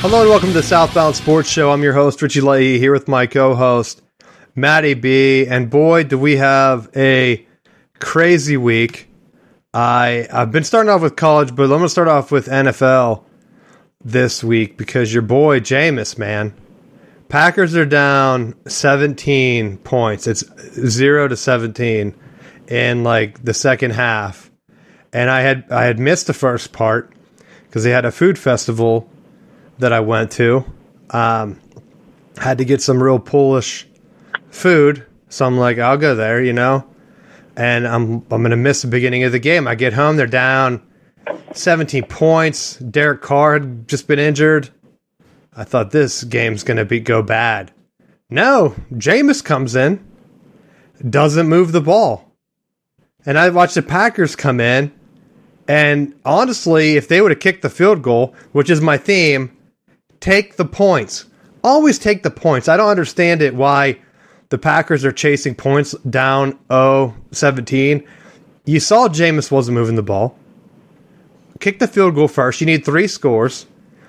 Hello and welcome to the Southbound Sports Show. I'm your host, Richie Leahy, here with my co-host, Matty B. And boy, do we have a crazy week. I've been starting off with college, but I'm going to start off with NFL this week because your boy, Jameis, man. Packers are down 17 points. It's 0-17 in like the second half. And I had missed the first part because they had a food festival that I went to. Had to get some real Polish food, so I'm like, I'll go there, you know. And I'm gonna miss the beginning of the game. I get home, they're down 17 points. Derek Carr had just been injured. I thought this game's gonna go bad. No, Jameis comes in, doesn't move the ball, and I watched the Packers come in. And honestly, if they would have kicked the field goal, which is my theme, take the points. Always take the points. I don't understand it why the Packers are chasing points down 0-17. You saw Jameis wasn't moving the ball. Kick the field goal first. You need 3 scores.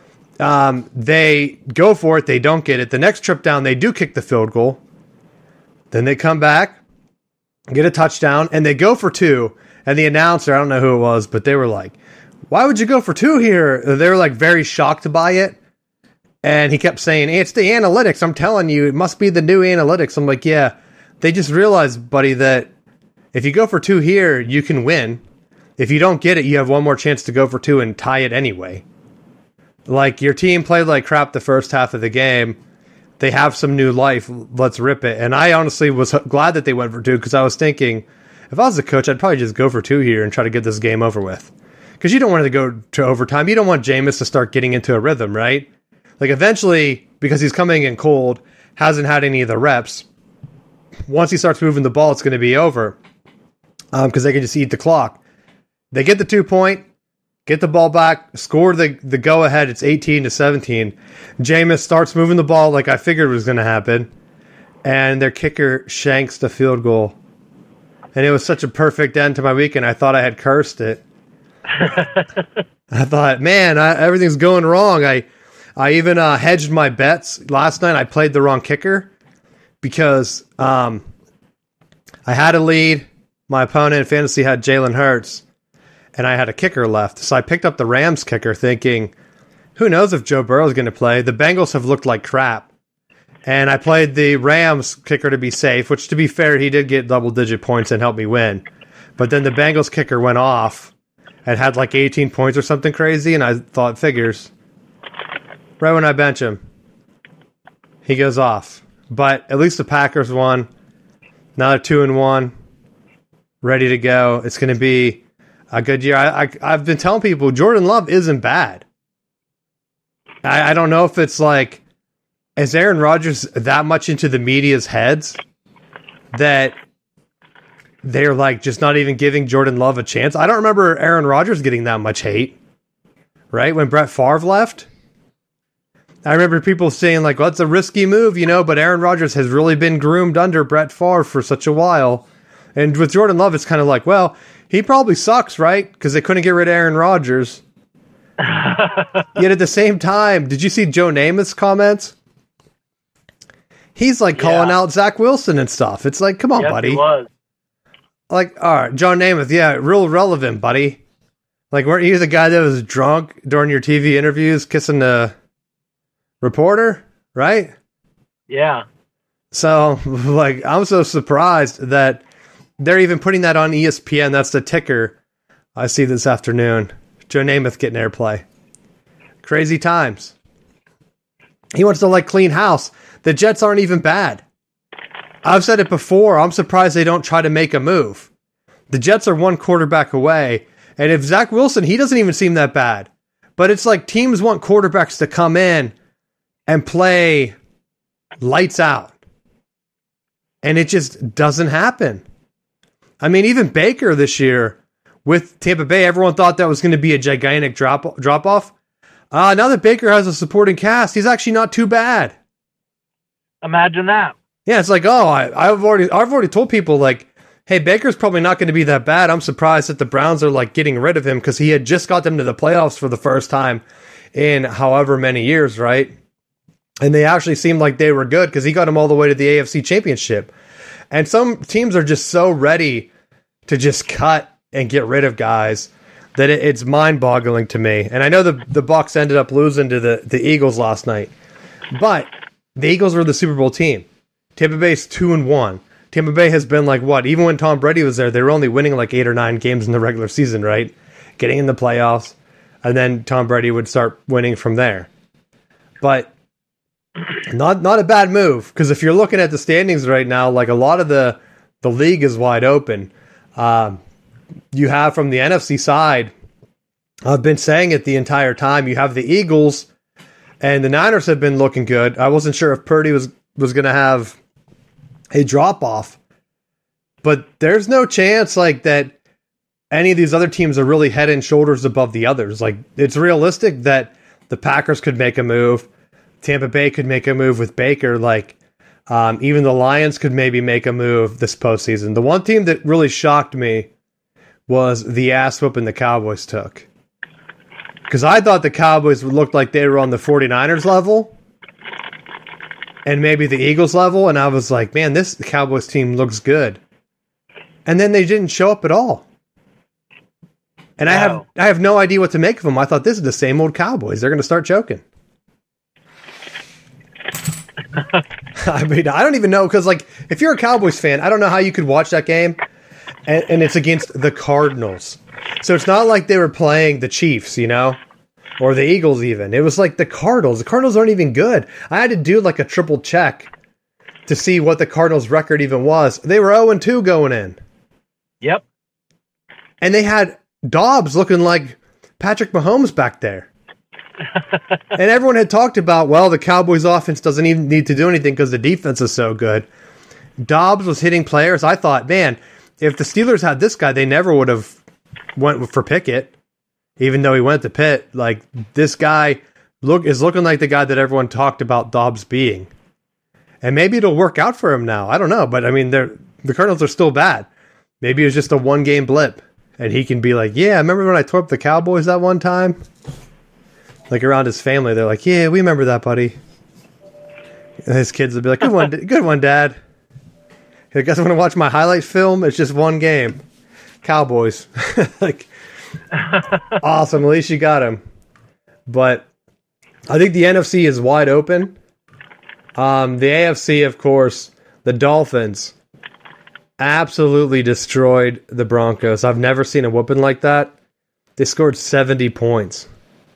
They go for it. They don't get it. The next trip down, they do kick the field goal. Then they come back, get a touchdown, and they go for 2. And the announcer, I don't know who it was, but they were like, why would you go for 2 here? They were like very shocked by it. And he kept saying, it's the analytics. I'm telling you, it must be the new analytics. I'm like, yeah, they just realized, buddy, that if you go for 2 here, you can win. If you don't get it, you have one more chance to go for 2 and tie it anyway. Like, your team played like crap the first half of the game. They have some new life. Let's rip it. And I honestly was glad that they went for 2 because I was thinking, if I was a coach, I'd probably just go for 2 here and try to get this game over with. Because you don't want it to go to overtime. You don't want Jameis to start getting into a rhythm, right? Like, eventually, because he's coming in cold, hasn't had any of the reps, once he starts moving the ball, it's going to be over. Because they can just eat the clock. They get the 2-point, get the ball back, score the go-ahead. It's 18-17. Jameis starts moving the ball like I figured was going to happen. And their kicker shanks the field goal. And it was such a perfect end to my weekend. I thought I had cursed it. I thought, man, everything's going wrong. I even hedged my bets. Last night I played the wrong kicker because I had a lead. My opponent in fantasy had Jalen Hurts, and I had a kicker left. So I picked up the Rams kicker thinking, who knows if Joe Burrow is going to play. The Bengals have looked like crap. And I played the Rams kicker to be safe, which, to be fair, he did get double-digit points and help me win. But then the Bengals kicker went off and had like 18 points or something crazy, and I thought, figures. Right when I bench him, he goes off. But at least the Packers won. Now they're 2-1, ready to go. It's going to be a good year. I've been telling people Jordan Love isn't bad. I don't know if it's like, is Aaron Rodgers that much into the media's heads that they're like just not even giving Jordan Love a chance? I don't remember Aaron Rodgers getting that much hate, right? When Brett Favre left, I remember people saying like, well, it's a risky move, you know, but Aaron Rodgers has really been groomed under Brett Favre for such a while. And with Jordan Love, it's kind of like, well, he probably sucks, right? Because they couldn't get rid of Aaron Rodgers. Yet at the same time, did you see Joe Namath's comments? He's like calling out Zach Wilson and stuff. It's like, come on, buddy. He was. Like, all right, John Namath, yeah, real relevant, buddy. Like, weren't you the guy that was drunk during your TV interviews kissing the reporter, right? Yeah. So, like, I'm so surprised that they're even putting that on ESPN. That's the ticker I see this afternoon. Joe Namath getting airplay. Crazy times. He wants to, like, clean house. The Jets aren't even bad. I've said it before. I'm surprised they don't try to make a move. The Jets are 1 quarterback away. And if Zach Wilson, he doesn't even seem that bad. But it's like teams want quarterbacks to come in and play lights out. And it just doesn't happen. I mean, even Baker this year with Tampa Bay, everyone thought that was going to be a gigantic drop-off. Now that Baker has a supporting cast, he's actually not too bad. Imagine that. Yeah, it's like, oh, I've already told people, like, hey, Baker's probably not going to be that bad. I'm surprised that the Browns are like getting rid of him because he had just got them to the playoffs for the first time in however many years, right? And they actually seemed like they were good because he got them all the way to the AFC Championship. And some teams are just so ready to just cut and get rid of guys that it's mind-boggling to me. And I know the Bucs ended up losing to the Eagles last night, but the Eagles were the Super Bowl team. Tampa Bay's 2-1. Tampa Bay has been like, what? Even when Tom Brady was there, they were only winning like 8 or 9 games in the regular season, right? Getting in the playoffs, and then Tom Brady would start winning from there. But not a bad move, because if you're looking at the standings right now, like a lot of the league is wide open. You have from the NFC side, I've been saying it the entire time, you have the Eagles, and the Niners have been looking good. I wasn't sure if Purdy was going to have a drop-off, but there's no chance like that any of these other teams are really head and shoulders above the others. Like, it's realistic that the Packers could make a move, Tampa Bay could make a move with Baker, like even the Lions could maybe make a move this postseason. The one team that really shocked me was the ass whooping the Cowboys took. Because I thought the Cowboys looked like they were on the 49ers level and maybe the Eagles level, and I was like, man, this Cowboys team looks good. And then they didn't show up at all. And no. I have no idea what to make of them. I thought this is the same old Cowboys. They're going to start choking. I mean, I don't even know, because like, if you're a Cowboys fan, I don't know how you could watch that game, and it's against the Cardinals. So it's not like they were playing the Chiefs, you know, or the Eagles even. It was like the Cardinals. The Cardinals aren't even good. I had to do like a triple check to see what the Cardinals' record even was. They were 0-2 going in. Yep. And they had Dobbs looking like Patrick Mahomes back there. And everyone had talked about, well, the Cowboys offense doesn't even need to do anything because the defense is so good. Dobbs was hitting players. I thought, man, if the Steelers had this guy, they never would have went for Pickett, even though he went to Pitt. Like, this guy is looking like the guy that everyone talked about Dobbs being. And maybe it'll work out for him now. I don't know. But, I mean, the Cardinals are still bad. Maybe it was just a one-game blip. And he can be like, yeah, remember when I tore up the Cowboys that one time? Like, around his family, they're like, yeah, we remember that, buddy. And his kids will be like, good one, Dad. You guys want to watch my highlight film? It's just one game. Cowboys. Like, awesome. At least you got him. But I think the NFC is wide open. The AFC, of course, the Dolphins absolutely destroyed the Broncos. I've never seen a whooping like that. They scored 70 points.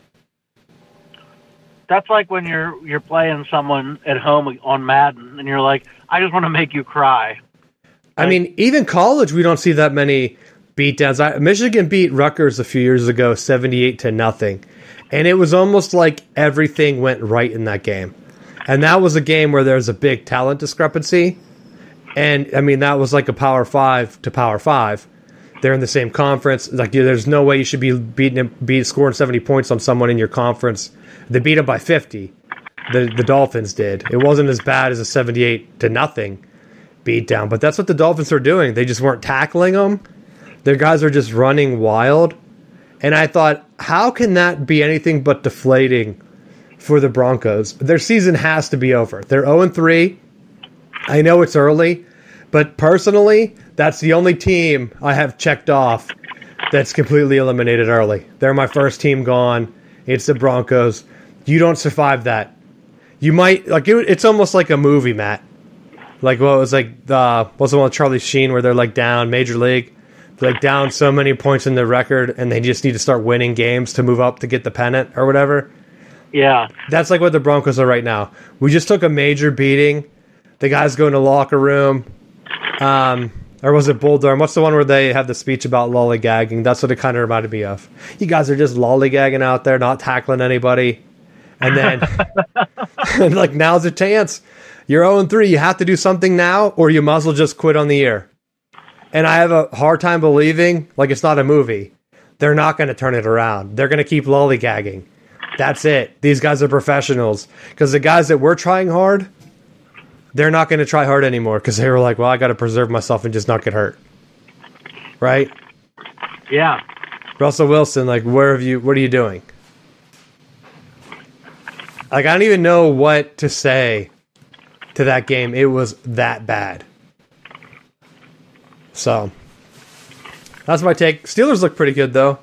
That's like when you're playing someone at home on Madden, and you're like, I just want to make you cry. I mean, even college, we don't see that many beatdowns. Michigan beat Rutgers a few years ago, 78-0. And it was almost like everything went right in that game. And that was a game where there's a big talent discrepancy. And, I mean, that was like a Power 5 to Power 5. They're in the same conference. Like, there's no way you should be scoring 70 points on someone in your conference. They beat them by 50. The Dolphins did. It wasn't as bad as a 78-0 beatdown, but that's what the Dolphins are doing. They just weren't tackling them. Their guys are just running wild. And I thought, how can that be anything but deflating for the Broncos? Their season has to be over. They're 0-3. I know it's early, but personally, that's the only team I have checked off that's completely eliminated early. They're my first team gone. It's the Broncos. You don't survive that. You might, like, it's almost like a movie, Matt. Like, what was like what's the one with Charlie Sheen where they're like down Major League? They're like down so many points in the record and they just need to start winning games to move up to get the pennant or whatever. Yeah. That's like what the Broncos are right now. We just took a major beating. The guys go in the locker room. Or was it Bull Durham? What's the one where they have the speech about lollygagging? That's what it kind of reminded me of. You guys are just lollygagging out there, not tackling anybody. And then, like, now's a chance. You're 0-3. You have to do something now, or you might as well just quit on the year. And I have a hard time believing, like, it's not a movie. They're not going to turn it around. They're going to keep lollygagging. That's it. These guys are professionals. Because the guys that were trying hard, they're not going to try hard anymore because they were like, well, I got to preserve myself and just not get hurt. right? Yeah. Russell Wilson, like, what are you doing? Like, I don't even know what to say to that game. It was that bad. So, that's my take. Steelers look pretty good, though.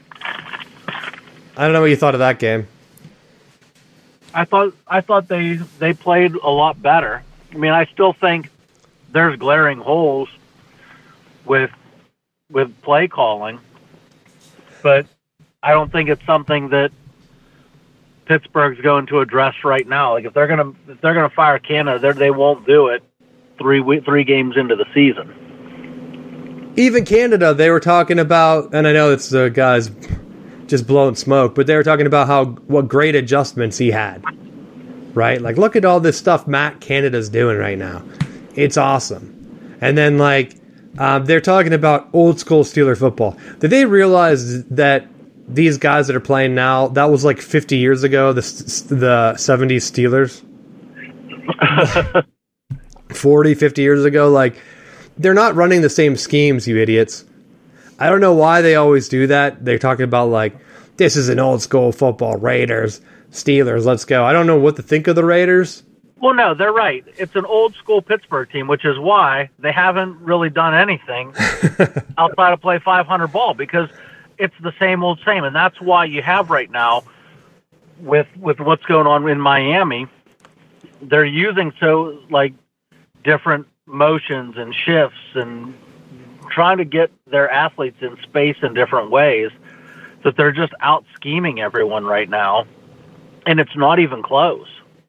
I don't know what you thought of that game. I thought they played a lot better. I mean, I still think there's glaring holes with play calling, but I don't think it's something that Pittsburgh's going to address right now. Like if they're gonna fire Canada, they won't do it 3 games into the season. Even Canada, they were talking about, and I know it's the guys just blowing smoke, but they were talking about what great adjustments he had. Right? Like, look at all this stuff Matt Canada's doing right now. It's awesome. And then, like, they're talking about old school Steeler football. Did they realize that these guys that are playing now, that was like 50 years ago, the 70s Steelers? 40, 50 years ago? Like, they're not running the same schemes, you idiots. I don't know why they always do that. They're talking about, like, this is an old school football, Raiders, Steelers, let's go. I don't know what to think of the Raiders. Well, no, they're right. It's an old school Pittsburgh team, which is why they haven't really done anything outside of play 500 ball, because it's the same old same. And that's why you have right now with what's going on in Miami, they're using different motions and shifts and trying to get their athletes in space in different ways that they're just out scheming everyone right now. And it's not even close.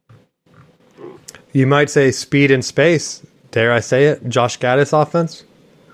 You might say speed and space. Dare I say it? Josh Gaddis offense?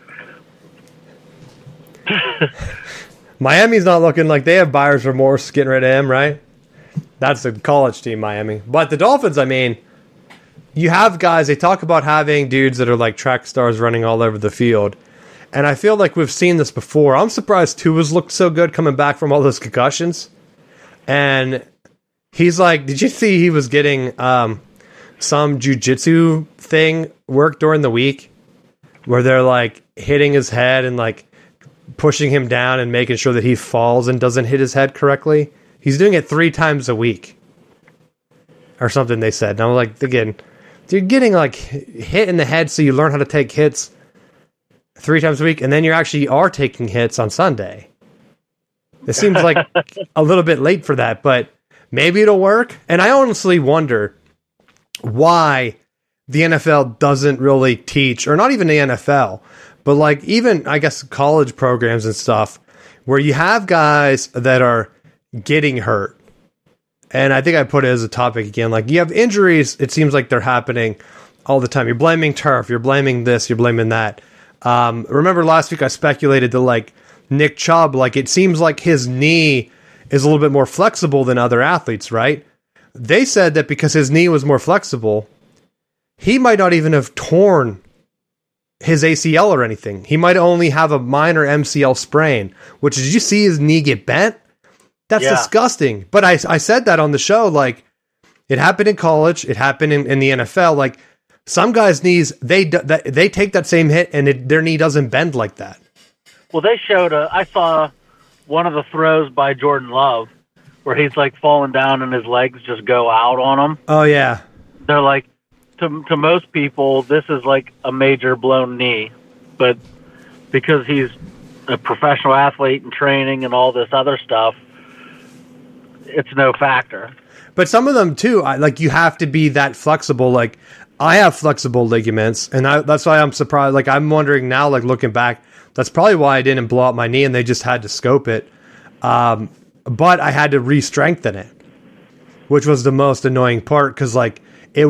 Miami's not looking like they have buyer's remorse getting rid of him, right? That's the college team, Miami. But the Dolphins, I mean, you have guys, they talk about having dudes that are like track stars running all over the field. And I feel like we've seen this before. I'm surprised Tua's looked so good coming back from all those concussions. And he's like, did you see he was getting some jiu-jitsu thing work during the week where they're like hitting his head and like pushing him down and making sure that he falls and doesn't hit his head correctly? He's doing it 3 times a week or something, they said. And I'm like, again, you're getting like hit in the head so you learn how to take hits 3 times a week, and then you actually are taking hits on Sunday. It seems like a little bit late for that, but maybe it'll work. And I honestly wonder why the NFL doesn't really teach, or not even the NFL, but like even, I guess, college programs and stuff, where you have guys that are getting hurt. And I think I put it as a topic again. Like, you have injuries, it seems like they're happening all the time. You're blaming turf, you're blaming this, you're blaming that. Remember last week I speculated that, like, Nick Chubb, like, it seems like his knee is a little bit more flexible than other athletes, right? They said that because his knee was more flexible, he might not even have torn his ACL or anything. He might only have a minor MCL sprain, which, did you see his knee get bent? That's disgusting. But I said that on the show, like, it happened in college, it happened in the NFL. Like, some guys' knees, they take that same hit and their knee doesn't bend like that. Well, they showed I saw one of the throws by Jordan Love where he's like falling down and his legs just go out on him. Oh, yeah. They're like, to most people, this is like a major blown knee. But because he's a professional athlete and training and all this other stuff, it's no factor. But some of them, too, like, you have to be that flexible. Like, I have flexible ligaments, and that's why I'm surprised. Like, I'm wondering now, like, looking back, that's probably why I didn't blow up my knee, and they just had to scope it. But I had to re-strengthen it, which was the most annoying part, because, like, it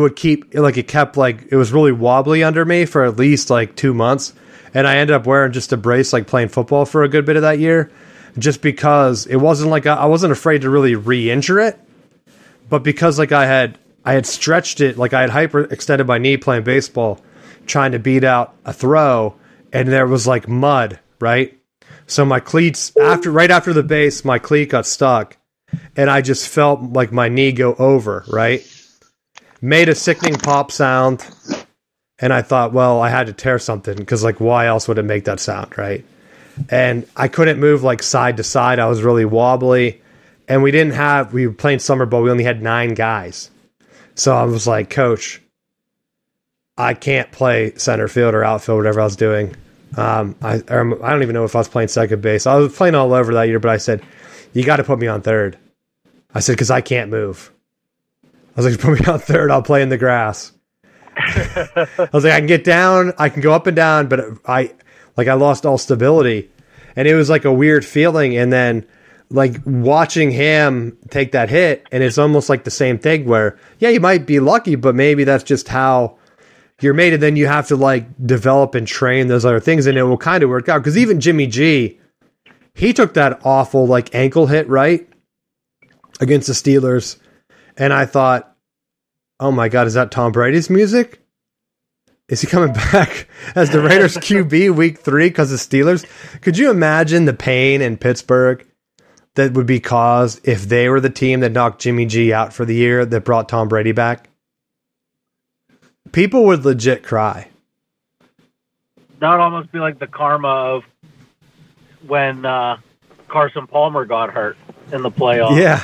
was really wobbly under me for at least, like, 2 months, and I ended up wearing just a brace, like, playing football for a good bit of that year, just because it wasn't like I wasn't afraid to really re-injure it, but because, like, I had stretched it, like, I had hyperextended my knee playing baseball, trying to beat out a throw, and there was, like, mud, right? So my cleats, right after the base, my cleat got stuck, and I just felt like my knee go over, right? Made a sickening pop sound, and I thought, well, I had to tear something, because, like, why else would it make that sound, right? and I couldn't move like side to side. I was really wobbly, and we were playing summer ball. We only had 9 guys. So I was like, Coach, I can't play center field or outfield, whatever I was doing. I don't even know if I was playing second base. I was playing all over that year, but I said, you got to put me on third. I said, because I can't move. I was like, put me on third, I'll play in the grass. I was like, I can get down, I can go up and down, but I lost all stability. And it was like a weird feeling. And then like watching him take that hit, and it's almost like the same thing where, yeah, you might be lucky, but maybe that's just how you're made. And then you have to like develop and train those other things, and it will kind of work out. Because even Jimmy G, he took that awful like ankle hit, right? Against the Steelers. And I thought, oh my God, is that Tom Brady's music? Is he coming back as the Raiders QB week 3 because of Steelers? Could you imagine the pain in Pittsburgh that would be caused if they were the team that knocked Jimmy G out for the year that brought Tom Brady back? People would legit cry. That would almost be like the karma of when Carson Palmer got hurt in the playoffs. Yeah.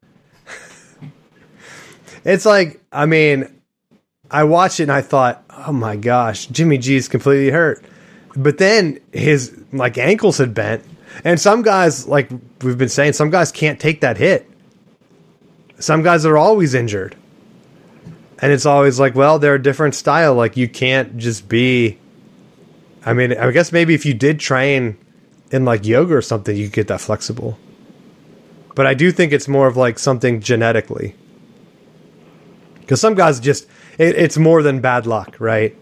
It's like, I mean, I watched it and I thought, oh my gosh, Jimmy G's completely hurt. But then his like ankles had bent. And some guys, like we've been saying, some guys can't take that hit. Some guys are always injured. And it's always like, well, they're a different style. Like you can't just be, I mean, I guess maybe if you did train in like yoga or something, you could get that flexible. But I do think it's more of like something genetically. Because some guys just, it's more than bad luck, right?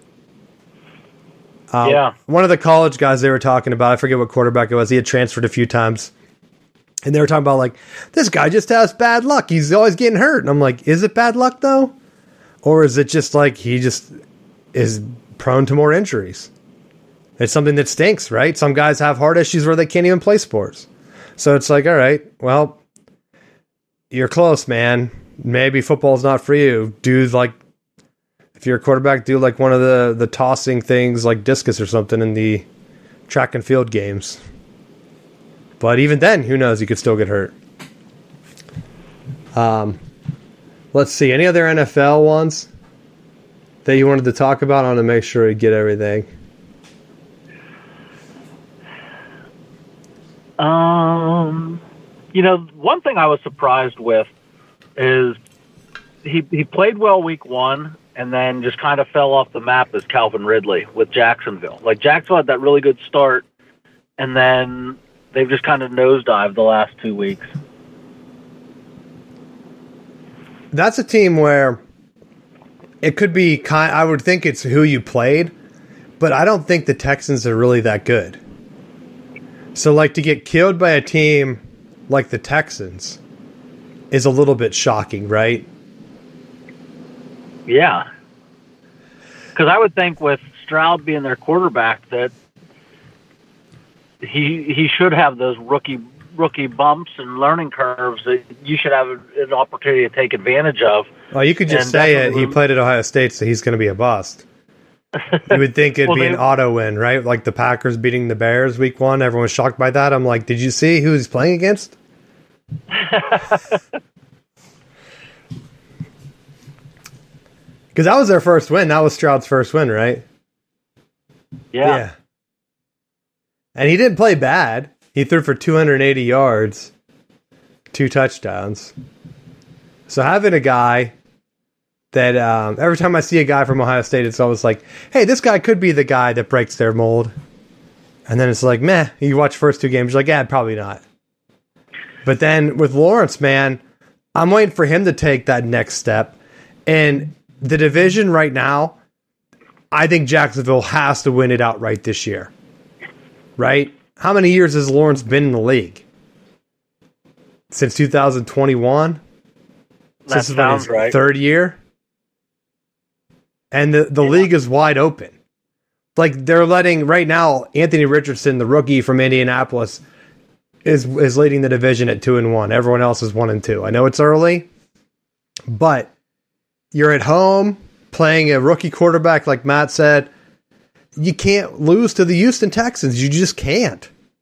Yeah. One of the college guys they were talking about, I forget what quarterback it was, he had transferred a few times. And they were talking about like, this guy just has bad luck. He's always getting hurt. And I'm like, is it bad luck though? Or is it just like he just is prone to more injuries? It's something that stinks, right? Some guys have heart issues where they can't even play sports. So it's like, all right, well, you're close, man. Maybe football's not for you. Do like, if you're a quarterback, do like one of the tossing things like discus or something in the track and field games. But even then, who knows? You could still get hurt. Let's see. Any other NFL ones that you wanted to talk about? I want to make sure we get everything. You know, one thing I was surprised with is he played well week 1 and then just kind of fell off the map as Calvin Ridley with Jacksonville. Like Jacksonville had that really good start, and then they've just kind of nosedived the last 2 weeks. That's a team where it could be I would think it's who you played, but I don't think the Texans are really that good. So like to get killed by a team like the Texans is a little bit shocking, right? Yeah. Because I would think with Stroud being their quarterback that he should have those rookie bumps and learning curves that you should have an opportunity to take advantage of. Well, you could just say it. He played at Ohio State, so he's going to be a bust. You would think it'd be an auto win, right? Like the Packers beating the Bears week 1. Everyone was shocked by that. I'm like, did you see who he's playing against? Because that was their first win. That was Stroud's first win, right? Yeah. And he didn't play bad. He threw for 280 yards, 2 touchdowns. So having a guy that every time I see a guy from Ohio State, it's always like, hey, this guy could be the guy that breaks their mold. And then it's like, meh, you watch the first 2 games, you're like, yeah, probably not. But then with Lawrence, man, I'm waiting for him to take that next step. And the division right now, I think Jacksonville has to win it outright this year. Right? How many years has Lawrence been in the league? Since 2021? That sounds right. 3rd year? And the league is wide open. Like they're letting right now Anthony Richardson, the rookie from Indianapolis, is leading the division at 2-1. Everyone else is 1-2. I know it's early, but you're at home playing a rookie quarterback like Matt said. You can't lose to the Houston Texans. You just can't.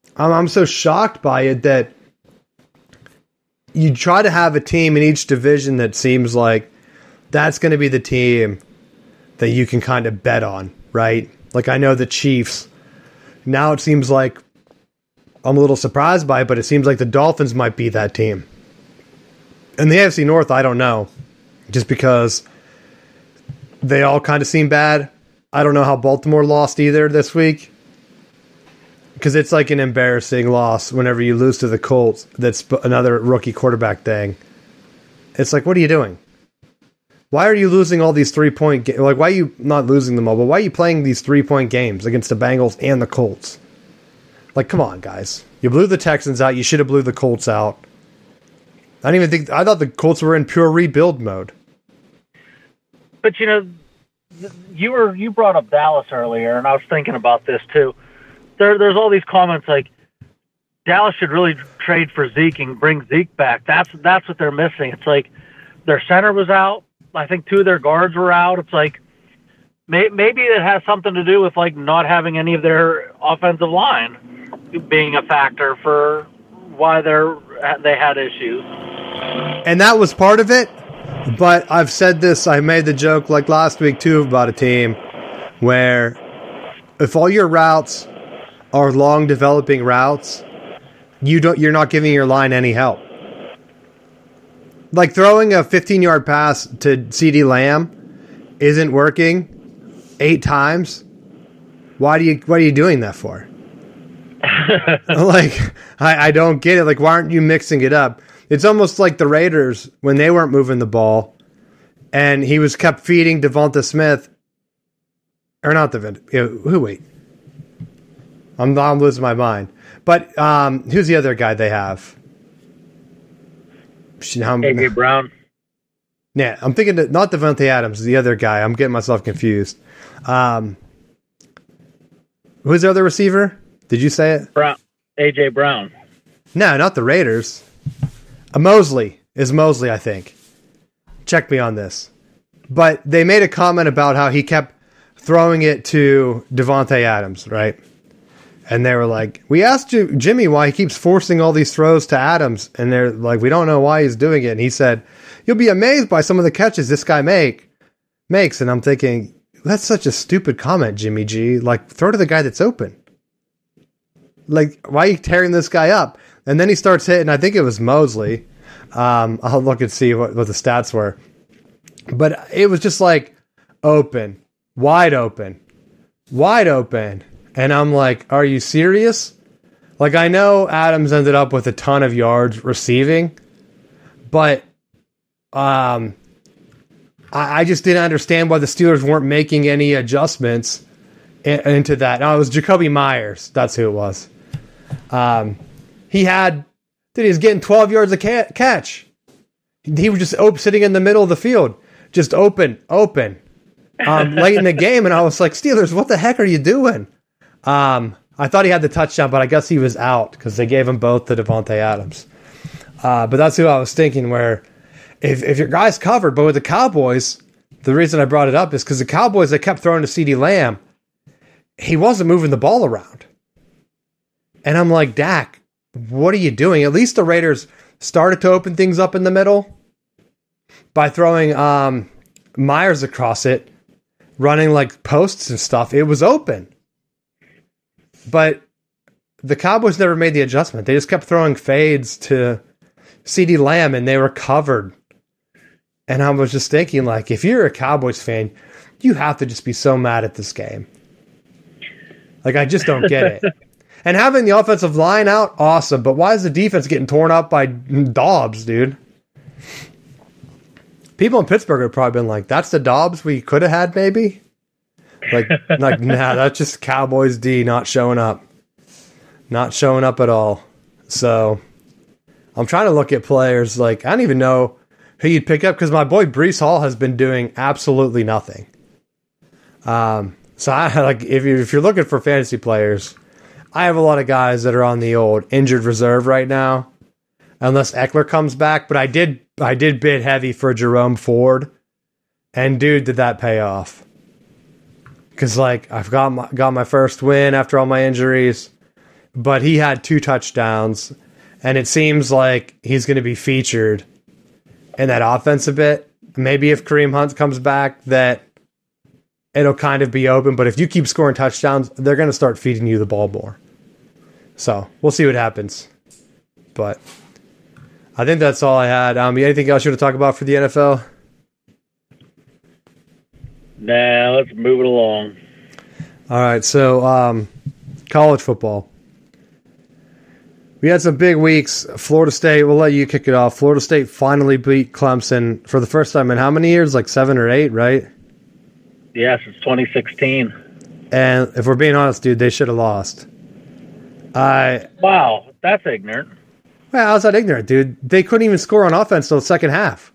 I'm so shocked by it that you try to have a team in each division that seems like that's going to be the team that you can kind of bet on, right? Like, I know the Chiefs. Now it seems like I'm a little surprised by it, but it seems like the Dolphins might be that team. And the AFC North, I don't know. Just because they all kind of seem bad. I don't know how Baltimore lost either this week. Because it's like an embarrassing loss whenever you lose to the Colts. That's another rookie quarterback thing. It's like, what are you doing? Why are you losing all these 3-point games? Like, why are you not losing them all? But why are you playing these 3-point games against the Bengals and the Colts? Like, come on, guys. You blew the Texans out. You should have blew the Colts out. I thought the Colts were in pure rebuild mode. But, you brought up Dallas earlier, and I was thinking about this too. There's all these comments like Dallas should really trade for Zeke and bring Zeke back. That's what they're missing. It's like their center was out. I think 2 of their guards were out. It's like maybe it has something to do with like not having any of their offensive line being a factor for why they had issues. And that was part of it. But I've said this, I made the joke like last week too about a team where if all your routes are long developing routes, you're not giving your line any help. Like throwing a 15-yard pass to CeeDee Lamb isn't working 8 times. What are you doing that for? Like, I don't get it. Like, why aren't you mixing it up? It's almost like the Raiders when they weren't moving the ball, and he was kept feeding Devonta Smith, or not wait, I'm losing my mind. But who's the other guy they have? A.J. Brown. Yeah, I'm thinking not Devontae Adams, the other guy. I'm getting myself confused. Who's the other receiver? Did you say it? A.J. Brown. No, not the Raiders. Mosley, I think. Check me on this. But they made a comment about how he kept throwing it to Devontae Adams, right? And they were like, we asked Jimmy why he keeps forcing all these throws to Adams. And they're like, we don't know why he's doing it. And he said, you'll be amazed by some of the catches this guy makes. And I'm thinking, that's such a stupid comment, Jimmy G. Like, throw to the guy that's open. Like, why are you tearing this guy up? And then he starts hitting, I think it was Mosley. I'll look and see what the stats were. But it was just like, open, wide open. And I'm like, are you serious? Like, I know Adams ended up with a ton of yards receiving, but I just didn't understand why the Steelers weren't making any adjustments into that. No, it was Jacoby Myers. That's who it was. He was getting 12 yards a catch. He was just sitting in the middle of the field, just open. Late in the game, and I was like, Steelers, what the heck are you doing? I thought he had the touchdown, but I guess he was out because they gave him both to Devontae Adams. But that's who I was thinking, where if your guy's covered, but with the Cowboys, the reason I brought it up is because the Cowboys, they kept throwing to CeeDee Lamb. He wasn't moving the ball around. And I'm like, Dak, what are you doing? At least the Raiders started to open things up in the middle by throwing Myers across it, running like posts and stuff. It was open. But the Cowboys never made the adjustment. They just kept throwing fades to CeeDee Lamb, and they were covered. And I was just thinking, like, if you're a Cowboys fan, you have to just be so mad at this game. Like, I just don't get it. And having the offensive line out, awesome. But why is the defense getting torn up by Dobbs, dude? People in Pittsburgh have probably been like, that's the Dobbs we could have had, maybe? Like, nah, that's just Cowboys D not showing up. Not showing up at all. So, I'm trying to look at players. Like, I don't even know who you'd pick up because my boy Breece Hall has been doing absolutely nothing. So, if you're looking for fantasy players, I have a lot of guys that are on the old injured reserve right now, unless Eckler comes back. But I did bid heavy for Jerome Ford, and dude, did that pay off? Because like I've got my first win after all my injuries. but he had 2 touchdowns, and it seems like he's going to be featured in that offense a bit. Maybe if Kareem Hunt comes back, that it'll kind of be open. But if you keep scoring touchdowns, they're going to start feeding you the ball more. So we'll see what happens. But I think that's all I had. Anything else you want to talk about for the NFL? Nah, let's move it along. All right, so college football. We had some big weeks. Florida State, we'll let you kick it off. Florida State finally beat Clemson for the first time in how many years? Like 7 or 8, right? Yes, it's 2016. And if we're being honest, dude, they should have lost. Wow, that's ignorant. Well, how's that ignorant, dude? They couldn't even score on offense till the second half.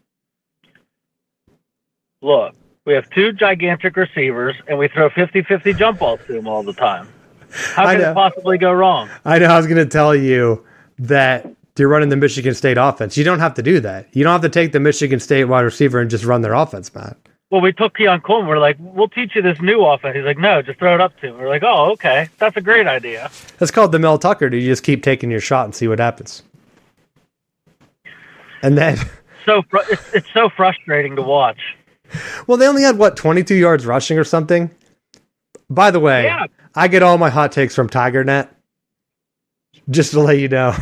Look, we have 2 gigantic receivers, and we throw 50-50 jump balls to them all the time. How can it possibly go wrong? I know. I was going to tell you that you're running the Michigan State offense. You don't have to do that. You don't have to take the Michigan State wide receiver and just run their offense, Matt. Well, we took Keon Coleman. We're like, we'll teach you this new offense. He's like, no, just throw it up to him. We're like, oh, okay. That's a great idea. That's called the Mel Tucker. You just keep taking your shot and see what happens. And then... it's so frustrating to watch. Well, they only had, 22 yards rushing or something? By the way, yeah. I get all my hot takes from TigerNet. Just to let you know.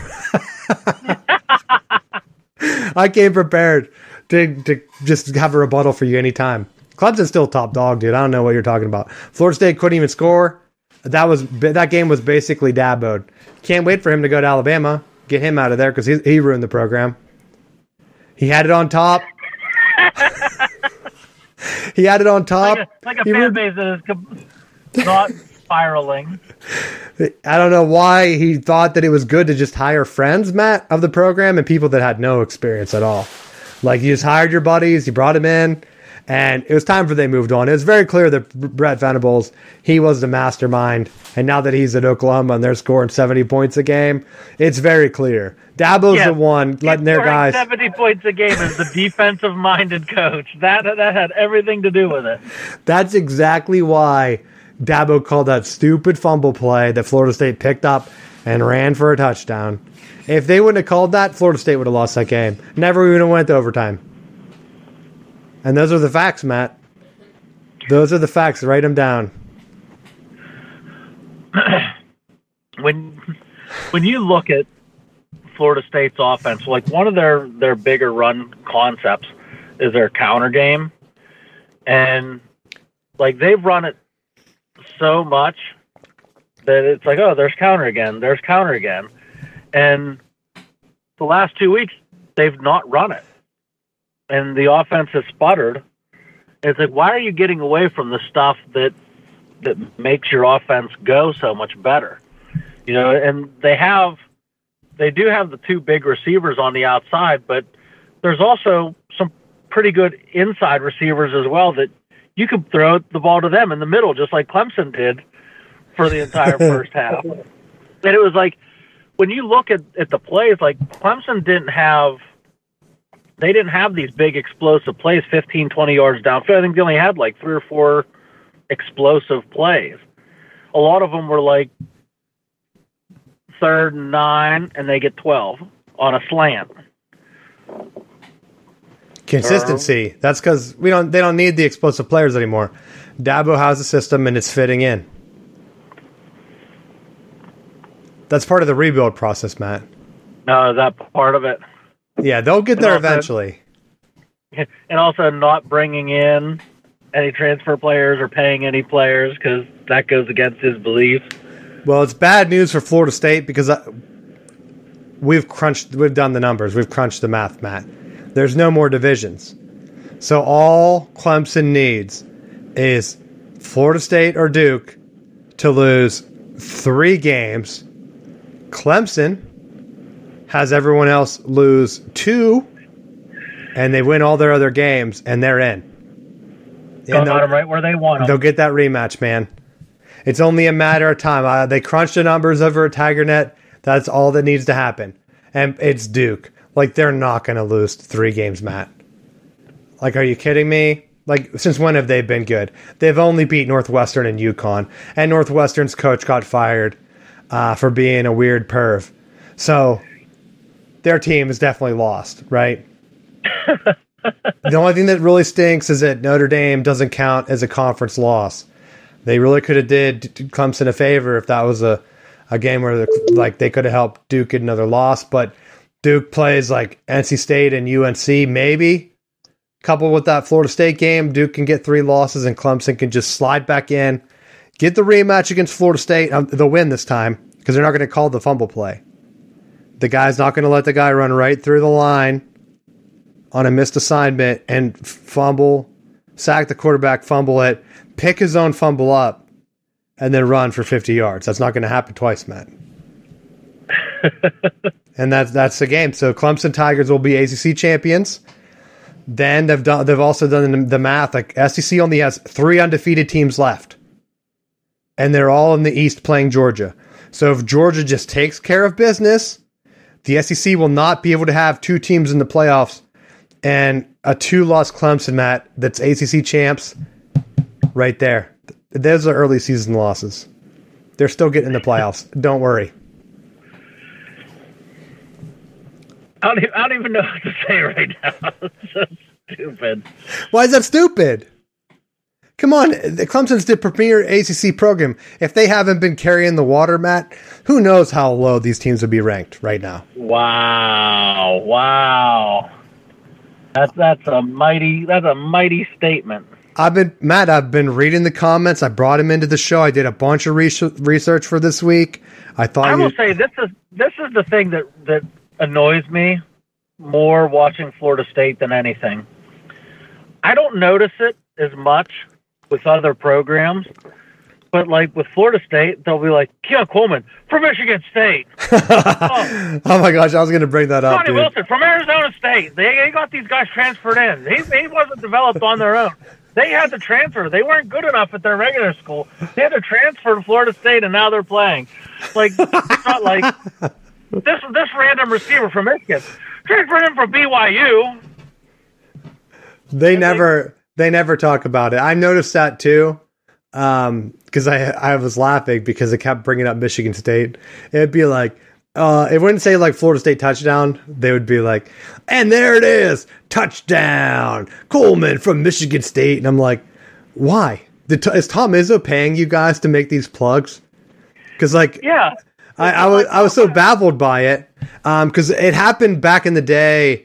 I came prepared to just have a rebuttal for you anytime. Clemson's still top dog, dude. I don't know what you're talking about. Florida State couldn't even score. That game was basically Dabo'd. Can't wait for him to go to Alabama. Get him out of there because he ruined the program. He had it on top. He had it on top. Like a fan base that is not spiraling. I don't know why he thought that it was good to just hire friends, Matt, of the program and people that had no experience at all. Like, you just hired your buddies, you brought him in, and it was time for they moved on. It was very clear that Brett Venables, he was the mastermind, and now that he's at Oklahoma and they're scoring 70 points a game, it's very clear. Dabo's the one letting their guys... 70 points a game as the defensive-minded coach. That had everything to do with it. That's exactly why Dabo called that stupid fumble play that Florida State picked up and ran for a touchdown. If they wouldn't have called that, Florida State would have lost that game. Never even went to overtime. And those are the facts, Matt. Those are the facts. Write them down. When you look at Florida State's offense, like, one of their bigger run concepts is their counter game. And, like, they've run it so much that it's like, oh, there's counter again. And the last 2 weeks, they've not run it. And the offense has sputtered. It's like, why are you getting away from the stuff that makes your offense go so much better? You know, and they do have the 2 big receivers on the outside, but there's also some pretty good inside receivers as well that you could throw the ball to them in the middle, just like Clemson did for the entire first half. And it was like, when you look at the plays, like, Clemson didn't have these big explosive plays 15, 20 yards downfield. I think they only had like 3 or 4 explosive plays. A lot of them were like 3rd and 9, and they get 12 on a slant. Consistency. That's because they don't need the explosive players anymore. Dabo has a system and it's fitting in. That's part of the rebuild process, Matt. No, is that part of it? Yeah, they'll get there eventually. And also not bringing in any transfer players or paying any players, because that goes against his beliefs. Well, it's bad news for Florida State because we've done the numbers. We've crunched the math, Matt. There's no more divisions. So all Clemson needs is Florida State or Duke to lose 3 games. Clemson has everyone else lose 2, and they win all their other games, and they're in. Got them right where they want them. They'll get that rematch, man. It's only a matter of time. They crunched the numbers over at TigerNet. That's all that needs to happen. And it's Duke. Like, they're not going to lose 3 games, Matt. Like, are you kidding me? Like, since when have they been good? They've only beat Northwestern and UConn. And Northwestern's coach got fired. for being a weird perv. So their team is definitely lost, right? The only thing that really stinks is that Notre Dame doesn't count as a conference loss. They really could have did Clemson a favor if that was a game where they could have helped Duke get another loss, but Duke plays like NC State and UNC maybe. Coupled with that Florida State game, Duke can get 3 losses and Clemson can just slide back in, get the rematch against Florida State. They'll win this time because they're not going to call the fumble play. The guy's not going to let the guy run right through the line on a missed assignment and sack the quarterback, fumble it, pick his own fumble up, and then run for 50 yards. That's not going to happen twice, Matt. And that's the game. So Clemson Tigers will be ACC champions. Then they've also done the math. Like SEC only has 3 undefeated teams left, and they're all in the East playing Georgia. So if Georgia just takes care of business, the SEC will not be able to have 2 teams in the playoffs and a 2-loss Clemson, Matt, that's ACC champs right there. Those are early season losses. They're still getting in the playoffs. Don't worry. I don't even know what to say right now. It's so stupid. Why is that stupid? Come on, the Clemson's the premier ACC program. If they haven't been carrying the water, Matt, who knows how low these teams would be ranked right now? Wow. That's a mighty statement. I've been reading the comments. I brought him into the show. I did a bunch of research for this week. I will say this is the thing that annoys me more watching Florida State than anything. I don't notice it as much with other programs, but like with Florida State, they'll be like, Keon Coleman from Michigan State. Oh my gosh, I was going to bring that up. Johnny Wilson from Arizona State. They got these guys transferred in. He wasn't developed on their own. They had to transfer. They weren't good enough at their regular school. They had to transfer to Florida State, and now they're playing. Like, it's not like this random receiver from Michigan transferred him from BYU. They never talk about it. I noticed that too, because I was laughing because it kept bringing up Michigan State. It'd be like, it wouldn't say like Florida State touchdown. They would be like, and there it is, touchdown, Coleman from Michigan State. And I'm like, why? Is Tom Izzo paying you guys to make these plugs? Because yeah. I was so baffled by it because it happened back in the day.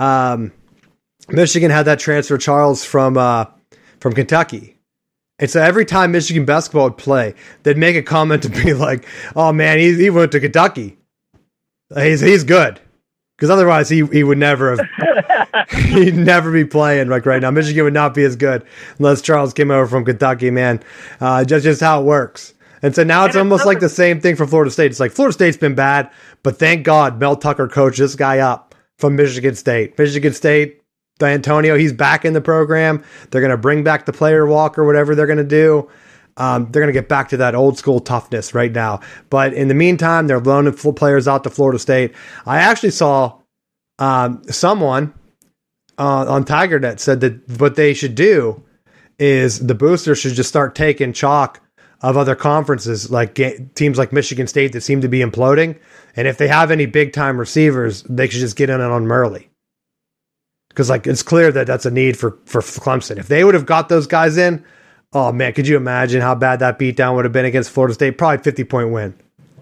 Michigan had that transfer Charles from Kentucky, and so every time Michigan basketball would play, they'd make a comment to be like, "Oh man, he went to Kentucky. He's good," because otherwise he would never have he'd never be playing like right now. Michigan would not be as good unless Charles came over from Kentucky. Man, just how it works. And so now it's almost like the same thing for Florida State. It's like Florida State's been bad, but thank God Mel Tucker coached this guy up from Michigan State. Michigan State, D'Antonio, he's back in the program. They're going to bring back the player walk or whatever they're going to do. They're going to get back to that old school toughness right now. But in the meantime, they're loaning players out to Florida State. I actually saw someone on TigerNet said that what they should do is the boosters should just start taking chalk of other conferences, like teams like Michigan State that seem to be imploding. And if they have any big-time receivers, they should just get in on Murley. Because it's clear that that's a need for Clemson. If they would have got those guys in, oh, man, could you imagine how bad that beatdown would have been against Florida State? Probably 50-point win.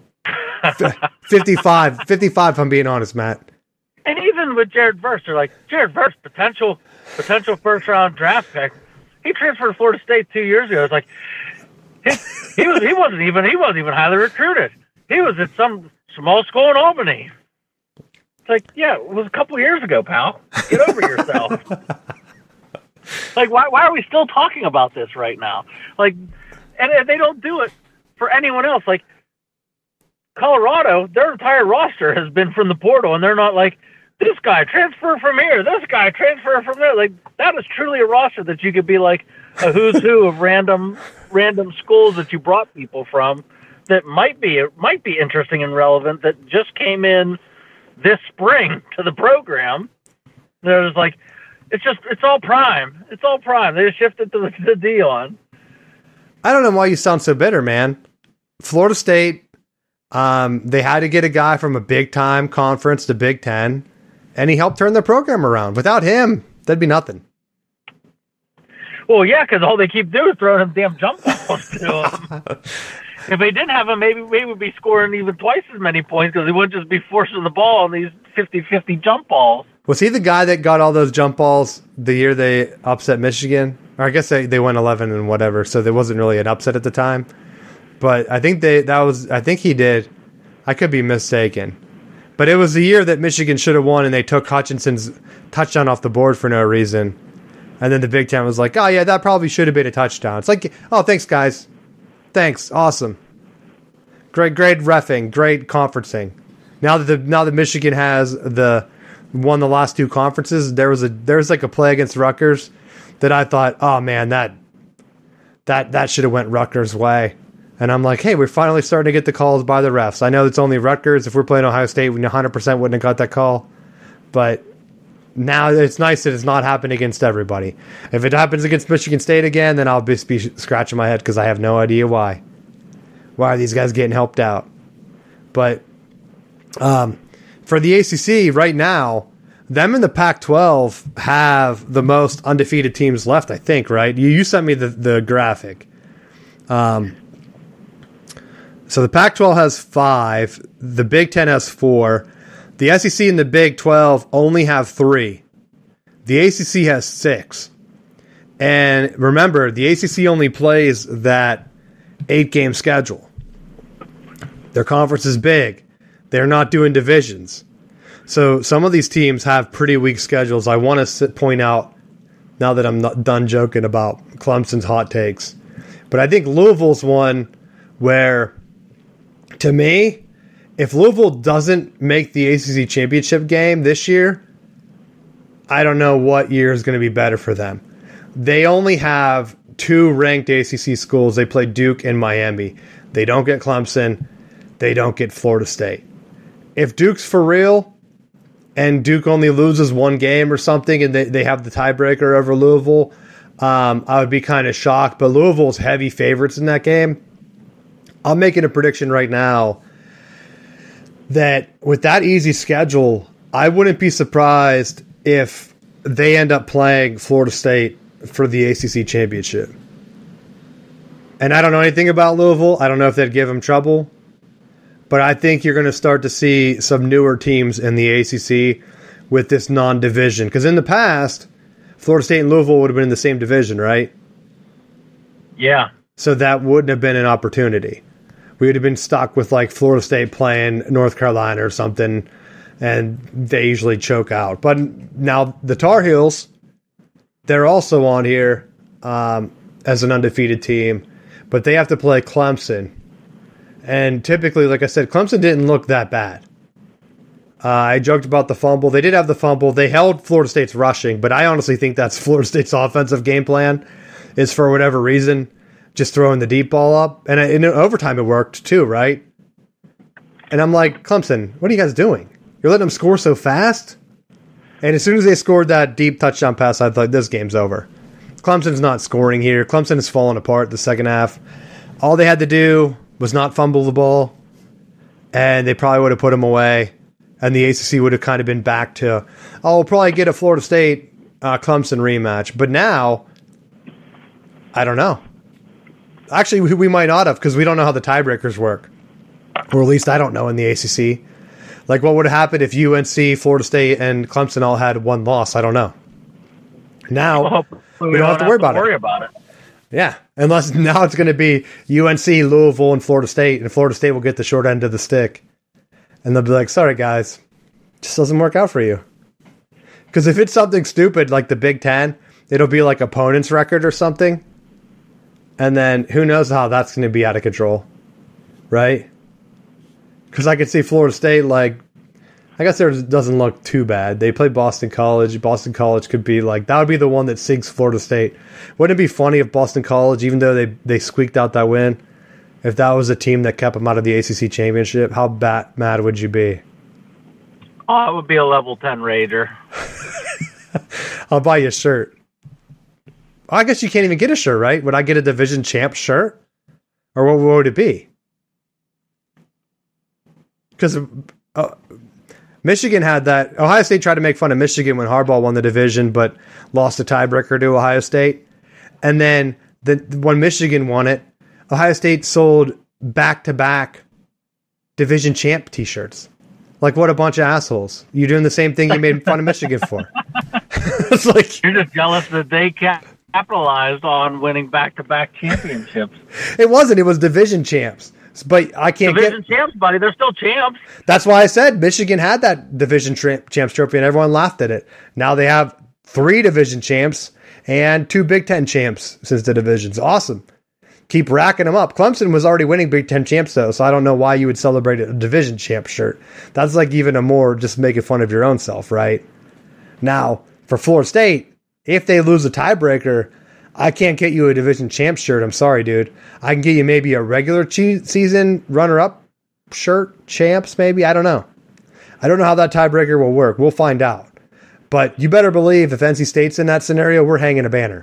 55, if I'm being honest, Matt. And even with Jared Verse, they're like, Jared Verse, potential first-round draft pick. He transferred to Florida State 2 years ago. It's like, he wasn't even highly recruited. He was at some small school in Albany. It's like, yeah, it was a couple years ago, pal. Get over yourself. Like, why are we still talking about this right now? Like, and they don't do it for anyone else. Like, Colorado, their entire roster has been from the portal, and they're not like, this guy transfer from here, this guy transfer from there. Like, that is truly a roster that you could be like a who's who of random schools that you brought people from that might be interesting and relevant that just came in this spring to the program. There's like, it's all prime. It's all prime. They just shifted to the Dion. I don't know why you sound so bitter, man. Florida State They had to get a guy from a big-time conference to Big Ten, and he helped turn their program around. Without him, that'd be nothing. Well, yeah, because all they keep doing is throwing them damn jump balls to him. If they didn't have him, maybe we would be scoring even twice as many points because he wouldn't just be forcing the ball on these 50-50 jump balls. Was he the guy that got all those jump balls the year they upset Michigan? Or I guess they went 11 and whatever, so there wasn't really an upset at the time. But I think I think he did. I could be mistaken. But it was the year that Michigan should have won, and they took Hutchinson's touchdown off the board for no reason. And then the Big Ten was like, oh, yeah, that probably should have been a touchdown. It's like, oh, thanks, guys. Thanks. Awesome. Great reffing. Great conferencing. Now that Michigan has won the last two conferences, there was like a play against Rutgers that I thought, oh, man, that should have went Rutgers' way. And I'm like, hey, we're finally starting to get the calls by the refs. I know it's only Rutgers. If we're playing Ohio State, we 100% wouldn't have got that call. But now it's nice that it's not happened against everybody. If it happens against Michigan State again, then I'll be scratching my head because I have no idea why. Why are these guys getting helped out? But for the ACC right now, them and the Pac-12 have the most undefeated teams left, I think, right? You sent me the graphic. So the Pac-12 has 5, the Big Ten has 4, the SEC and the Big 12 only have 3. The ACC has 6. And remember, the ACC only plays that 8-game schedule. Their conference is big. They're not doing divisions. So some of these teams have pretty weak schedules. I want to point out, now that I'm not done joking about Clemson's hot takes, but I think Louisville's one where, to me, if Louisville doesn't make the ACC championship game this year, I don't know what year is going to be better for them. They only have 2 ranked ACC schools. They play Duke and Miami. They don't get Clemson. They don't get Florida State. If Duke's for real and Duke only loses 1 game or something and they have the tiebreaker over Louisville, I would be kind of shocked. But Louisville's heavy favorites in that game. I'm making a prediction right now that with that easy schedule, I wouldn't be surprised if they end up playing Florida State for the ACC championship. And I don't know anything about Louisville. I don't know if they'd give them trouble. But I think you're going to start to see some newer teams in the ACC with this non-division. Because in the past, Florida State and Louisville would have been in the same division, right? Yeah. So that wouldn't have been an opportunity. We would have been stuck with like Florida State playing North Carolina or something, and they usually choke out. But now the Tar Heels, they're also on here as an undefeated team, but they have to play Clemson. And typically, like I said, Clemson didn't look that bad. I joked about the fumble. They did have the fumble. They held Florida State's rushing, but I honestly think that's Florida State's offensive game plan is, for whatever reason, just throwing the deep ball up. And in overtime, it worked too, right? And I'm like, Clemson, what are you guys doing? You're letting them score so fast? And as soon as they scored that deep touchdown pass, I thought, this game's over. Clemson's not scoring here. Clemson has fallen apart the second half. All they had to do was not fumble the ball, and they probably would have put them away. And the ACC would have kind of been back to, we'll probably get a Florida State Clemson rematch. But now, I don't know. Actually, we might not have, because we don't know how the tiebreakers work. Or at least I don't know in the ACC. Like, what would have happened if UNC, Florida State, and Clemson all had 1 loss? I don't know. Now, we don't have to worry about it. Yeah, unless now it's going to be UNC, Louisville, and Florida State, and Florida State will get the short end of the stick. And they'll be like, sorry, guys, just doesn't work out for you. Because if it's something stupid like the Big Ten, it'll be like opponent's record or something. And then who knows how that's going to be out of control, right? Because I could see Florida State, like, I guess theirs doesn't look too bad. They play Boston College. Boston College could be like, that would be the one that sinks Florida State. Wouldn't it be funny if Boston College, even though they squeaked out that win, if that was a team that kept them out of the ACC championship? How mad would you be? Oh, it would be a level 10 Raider. I'll buy you a shirt. I guess you can't even get a shirt, right? Would I get a division champ shirt? Or what would it be? because Michigan had that. Ohio State tried to make fun of Michigan when Harbaugh won the division, but lost a tiebreaker to Ohio State. And then when Michigan won it, Ohio State sold back-to-back division champ T-shirts. Like, what a bunch of assholes. You're doing the same thing you made fun of Michigan for. It's like, you're just jealous that they capitalized on winning back-to-back championships. It wasn't. It was division champs. But I can't division champs, buddy. They're still champs. That's why I said Michigan had that division champs trophy, and everyone laughed at it. Now they have 3 division champs and 2 Big Ten champs since the division's awesome. Keep racking them up. Clemson was already winning Big Ten champs, though, so I don't know why you would celebrate a division champ shirt. That's like even a more just making fun of your own self, right? Now, for Florida State, if they lose a tiebreaker, I can't get you a division champ shirt. I'm sorry, dude. I can get you maybe a regular season runner-up shirt, champs, maybe. I don't know. I don't know how that tiebreaker will work. We'll find out. But you better believe if NC State's in that scenario, we're hanging a banner.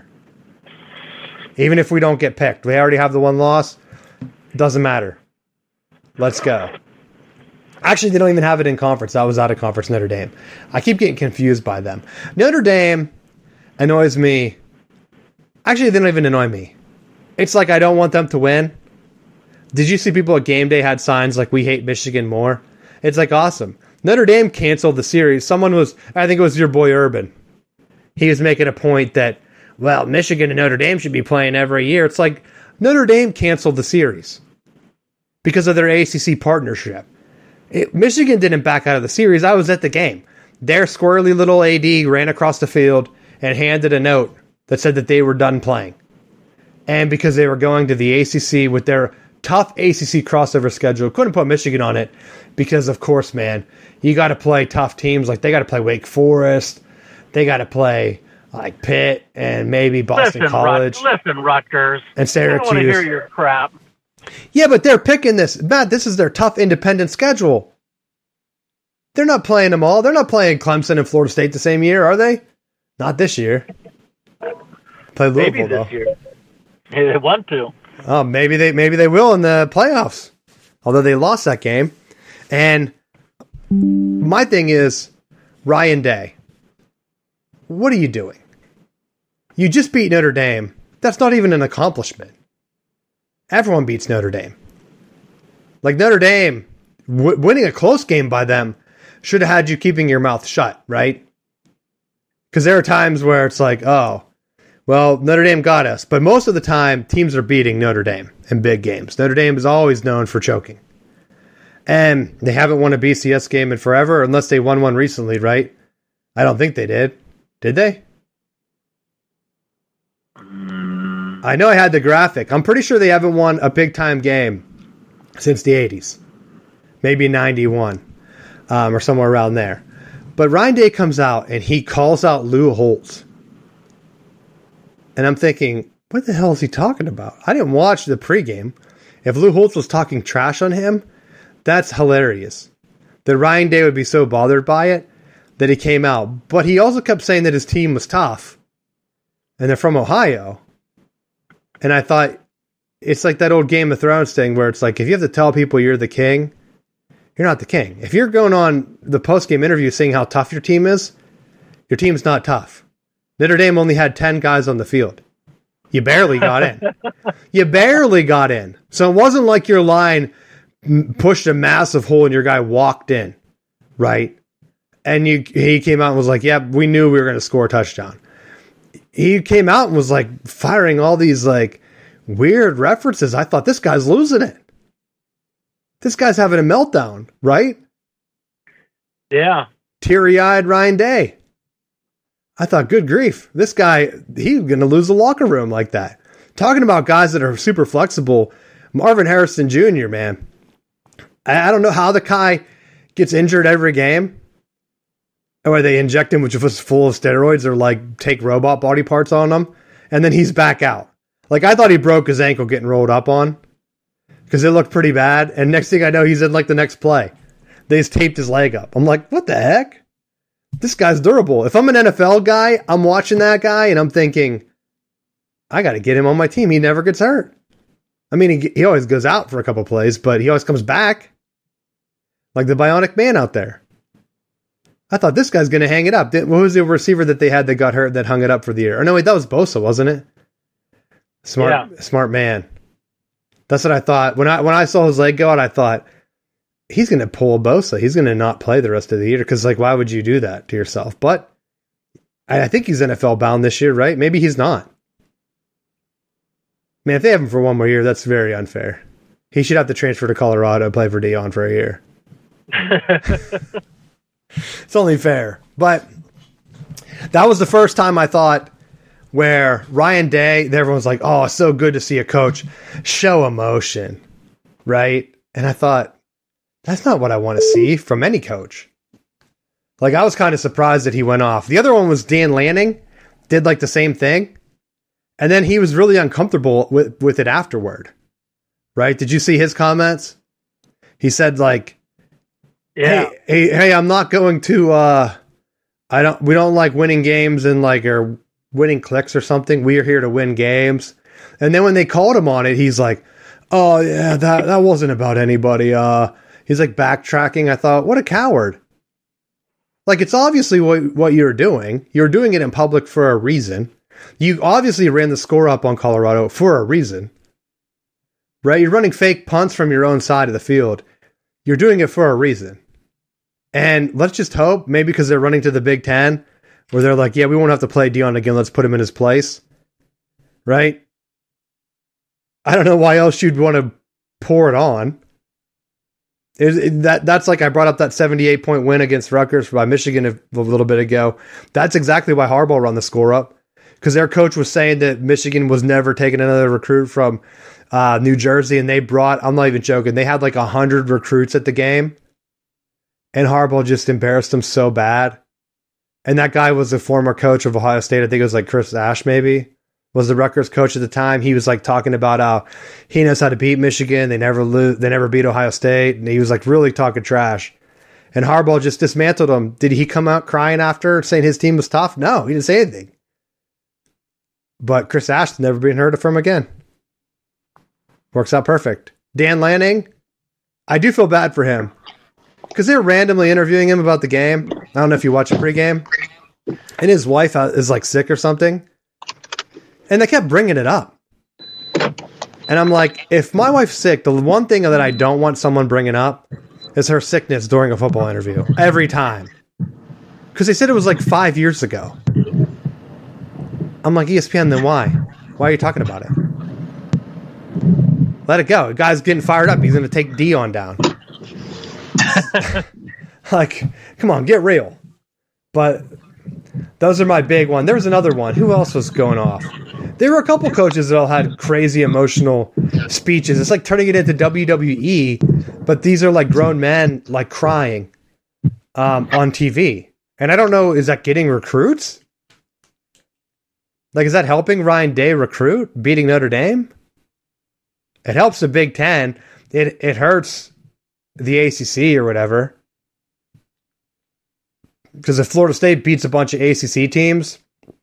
Even if we don't get picked. We already have the one loss. Doesn't matter. Let's go. Actually, they don't even have it in conference. That was out of conference, Notre Dame. I keep getting confused by them. Notre Dame annoys me. Actually, they don't even annoy me. It's like I don't want them to win. Did you see people at game day had signs like, we hate Michigan more? It's like awesome. Notre Dame canceled the series. I think it was your boy Urban. He was making a point that, well, Michigan and Notre Dame should be playing every year. It's like Notre Dame canceled the series because of their ACC partnership. Michigan didn't back out of the series. I was at the game. Their squirrely little AD ran across the field and handed a note that said that they were done playing. And because they were going to the ACC with their tough ACC crossover schedule, couldn't put Michigan on it because, of course, man, you got to play tough teams. Like, they got to play Wake Forest. They got to play like Pitt and maybe Boston College. Listen, Rutgers. And Syracuse. I don't want to hear your crap. Yeah, but they're picking this. Matt, this is their tough independent schedule. They're not playing them all. They're not playing Clemson and Florida State the same year, are they? Not this year. Play Louisville, maybe this though. year. They want to. Oh, maybe they will in the playoffs. Although they lost that game. And my thing is, Ryan Day, what are you doing? You just beat Notre Dame. That's not even an accomplishment. Everyone beats Notre Dame. Like, Notre Dame, winning a close game by them should have had you keeping your mouth shut, right? Because there are times where it's like, oh, well, Notre Dame got us. But most of the time, teams are beating Notre Dame in big games. Notre Dame is always known for choking. And they haven't won a BCS game in forever, unless they won one recently, right? I don't think they did. Did they? I know I had the graphic. I'm pretty sure they haven't won a big-time game since the 80s. Maybe 91 or somewhere around there. But Ryan Day comes out and he calls out Lou Holtz. And I'm thinking, what the hell is he talking about? I didn't watch the pregame. If Lou Holtz was talking trash on him, that's hilarious. That Ryan Day would be so bothered by it that he came out. But he also kept saying that his team was tough. And they're from Ohio. And I thought, it's like that old Game of Thrones thing where it's like, if you have to tell people you're the king, you're not the king. If you're going on the post-game interview saying how tough your team is, your team's not tough. Notre Dame only had 10 guys on the field. You barely got in. You barely got in. So it wasn't like your line pushed a massive hole and your guy walked in, right? And he came out and was like, yeah, we knew we were going to score a touchdown. He came out and was like firing all these like weird references. I thought, this guy's losing it. This guy's having a meltdown, right? Yeah. Teary-eyed Ryan Day. I thought, good grief. This guy, he's going to lose the locker room like that. Talking about guys that are super flexible, Marvin Harrison Jr., man. I don't know how the guy gets injured every game. Or they inject him, which was full of steroids, or like take robot body parts on him, and then he's back out. Like, I thought he broke his ankle getting rolled up on because it looked pretty bad. And next thing I know, he's in like the next play. They just taped his leg up. I'm like, what the heck? This guy's durable. If I'm an NFL guy, I'm watching that guy and I'm thinking, I got to get him on my team. He never gets hurt. I mean, he always goes out for a couple plays, but he always comes back. like the Bionic Man out there. I thought this guy's going to hang it up. What was the receiver that they had that got hurt that hung it up for the year? Or no, wait, that was Bosa, wasn't it? Smart man. That's what I thought. When I saw his leg go out, I thought, he's going to pull Bosa. He's going to not play the rest of the year because, like, why would you do that to yourself? But I think he's NFL bound this year, right? Maybe he's not. Man, if they have him for one more year, that's very unfair. He should have to transfer to Colorado and play for Deion for a year. It's only fair. But that was the first time I thought where Ryan Day, everyone's like, oh, it's so good to see a coach show emotion, right? And I thought, that's not what I want to see from any coach. Like, I was kind of surprised that he went off. The other one was Dan Lanning, did like the same thing. And then he was really uncomfortable with it afterward, right? Did you see his comments? He said like, hey, I'm not going to, we don't like winning games and like, or winning clicks or something. We are here to win games. And then when they called him on it, he's like, oh yeah, that wasn't about anybody. He's like backtracking. I thought, what a coward. Like, it's obviously what you're doing. You're doing it in public for a reason. You obviously ran the score up on Colorado for a reason, right? You're running fake punts from your own side of the field. You're doing it for a reason. And let's just hope, maybe because they're running to the Big Ten, where they're like, yeah, we won't have to play Deion again. Let's put him in his place, right? I don't know why else you'd want to pour it on. That's like I brought up that 78-point win against Rutgers by Michigan a little bit ago. That's exactly why Harbaugh run the score up, because their coach was saying that Michigan was never taking another recruit from New Jersey, and they brought, I'm not even joking, they had like 100 recruits at the game, and Harbaugh just embarrassed them so bad. And that guy was a former coach of Ohio State. I think it was like Chris Ash, maybe, was the Rutgers coach at the time. He was like talking about how he knows how to beat Michigan. They never beat Ohio State. And he was like really talking trash. And Harbaugh just dismantled him. Did he come out crying after saying his team was tough? No, he didn't say anything. But Chris Ash never been heard from again. Works out perfect. Dan Lanning, I do feel bad for him, because they're randomly interviewing him about the game. I don't know if you watch a pregame. And his wife is like sick or something. And they kept bringing it up. And I'm like, if my wife's sick, the one thing that I don't want someone bringing up is her sickness during a football interview. Every time. Because they said it was like 5 years ago. I'm like, ESPN, then why? Why are you talking about it? Let it go. The guy's getting fired up. He's going to take Deion down. Like, come on, get real. But those are my big one. There was another one. Who else was going off? There were a couple coaches that all had crazy emotional speeches. It's like turning it into WWE, but these are like grown men like crying on TV. And I don't know, is that getting recruits? Like, is that helping Ryan Day recruit, beating Notre Dame? It helps the Big Ten. It hurts the ACC or whatever. Because if Florida State beats a bunch of ACC teams,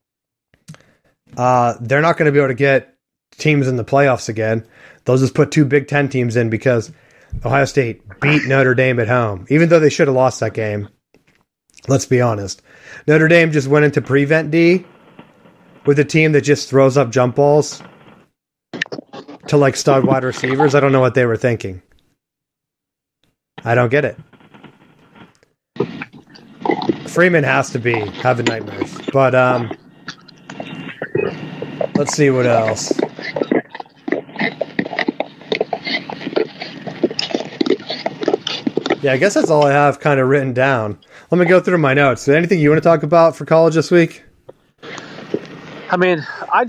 they're not going to be able to get teams in the playoffs again. They'll just put two Big Ten teams in because Ohio State beat Notre Dame at home, even though they should have lost that game. Let's be honest. Notre Dame just went into prevent D with a team that just throws up jump balls to like stud wide receivers. I don't know what they were thinking. I don't get it. Freeman has to be having nightmares. But let's see what else. Yeah, I guess that's all I have kind of written down. Let me go through my notes. Is there anything you want to talk about for college this week? I mean, I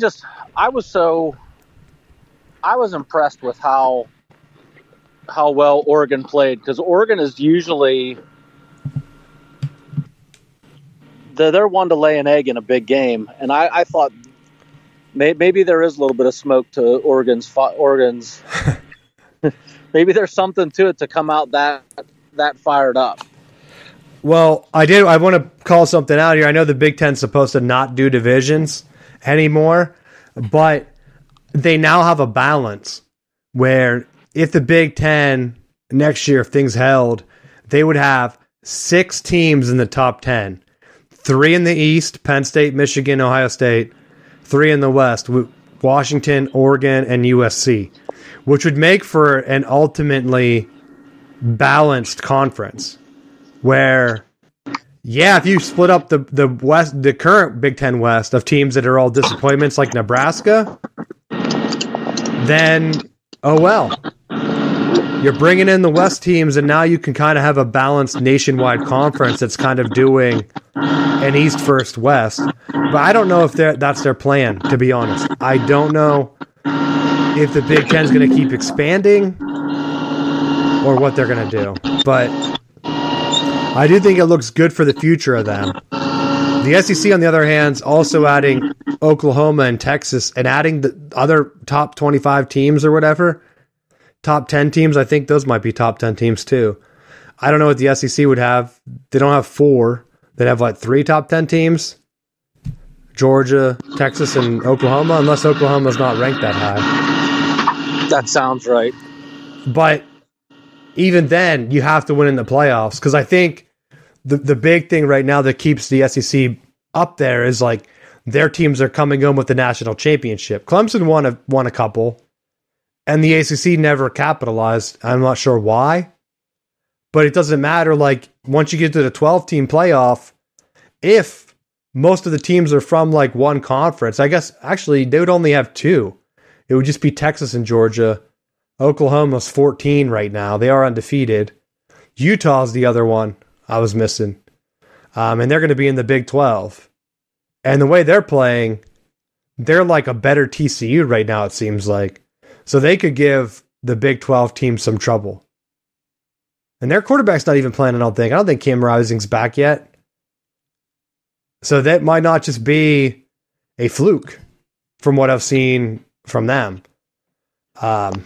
was impressed with how well Oregon played, because Oregon is usually they're one to lay an egg in a big game, and I thought maybe there is a little bit of smoke to Oregon's. Maybe there's something to it to come out that fired up. Well, I want to call something out here. I know the Big Ten's supposed to not do divisions anymore, but they now have a balance where if the Big Ten next year, if things held, they would have 6 teams in the top 10. 3 in the East, Penn State, Michigan, Ohio State. 3 in the West, Washington, Oregon, and USC, which would make for an ultimately balanced conference where, yeah, if you split up the West, the current Big Ten West of teams that are all disappointments like Nebraska, then, oh well. You're bringing in the West teams, and now you can kind of have a balanced nationwide conference that's kind of doing an East first West. But I don't know if that's their plan, to be honest. I don't know if the Big Ten is going to keep expanding or what they're going to do. But I do think it looks good for the future of them. The SEC, on the other hand, is also adding Oklahoma and Texas and adding the other top 25 teams or whatever. Top 10 teams, I think those might be top 10 teams too. I don't know what the SEC would have. They don't have 4. They'd have like 3 top 10 teams. Georgia, Texas, and Oklahoma, unless Oklahoma's not ranked that high. That sounds right. But even then, you have to win in the playoffs, because I think the big thing right now that keeps the SEC up there is like their teams are coming in with the national championship. Clemson won a couple. And the ACC never capitalized. I'm not sure why. But it doesn't matter. Like, once you get to the 12-team playoff, if most of the teams are from, like, one conference, I guess, actually, they would only have 2. It would just be Texas and Georgia. Oklahoma's 14 right now. They are undefeated. Utah's the other one I was missing. And they're going to be in the Big 12. And the way they're playing, they're like a better TCU right now, it seems like. So they could give the Big 12 team some trouble. And their quarterback's not even playing, I don't think. I don't think Cam Rising's back yet. So that might not just be a fluke from what I've seen from them. I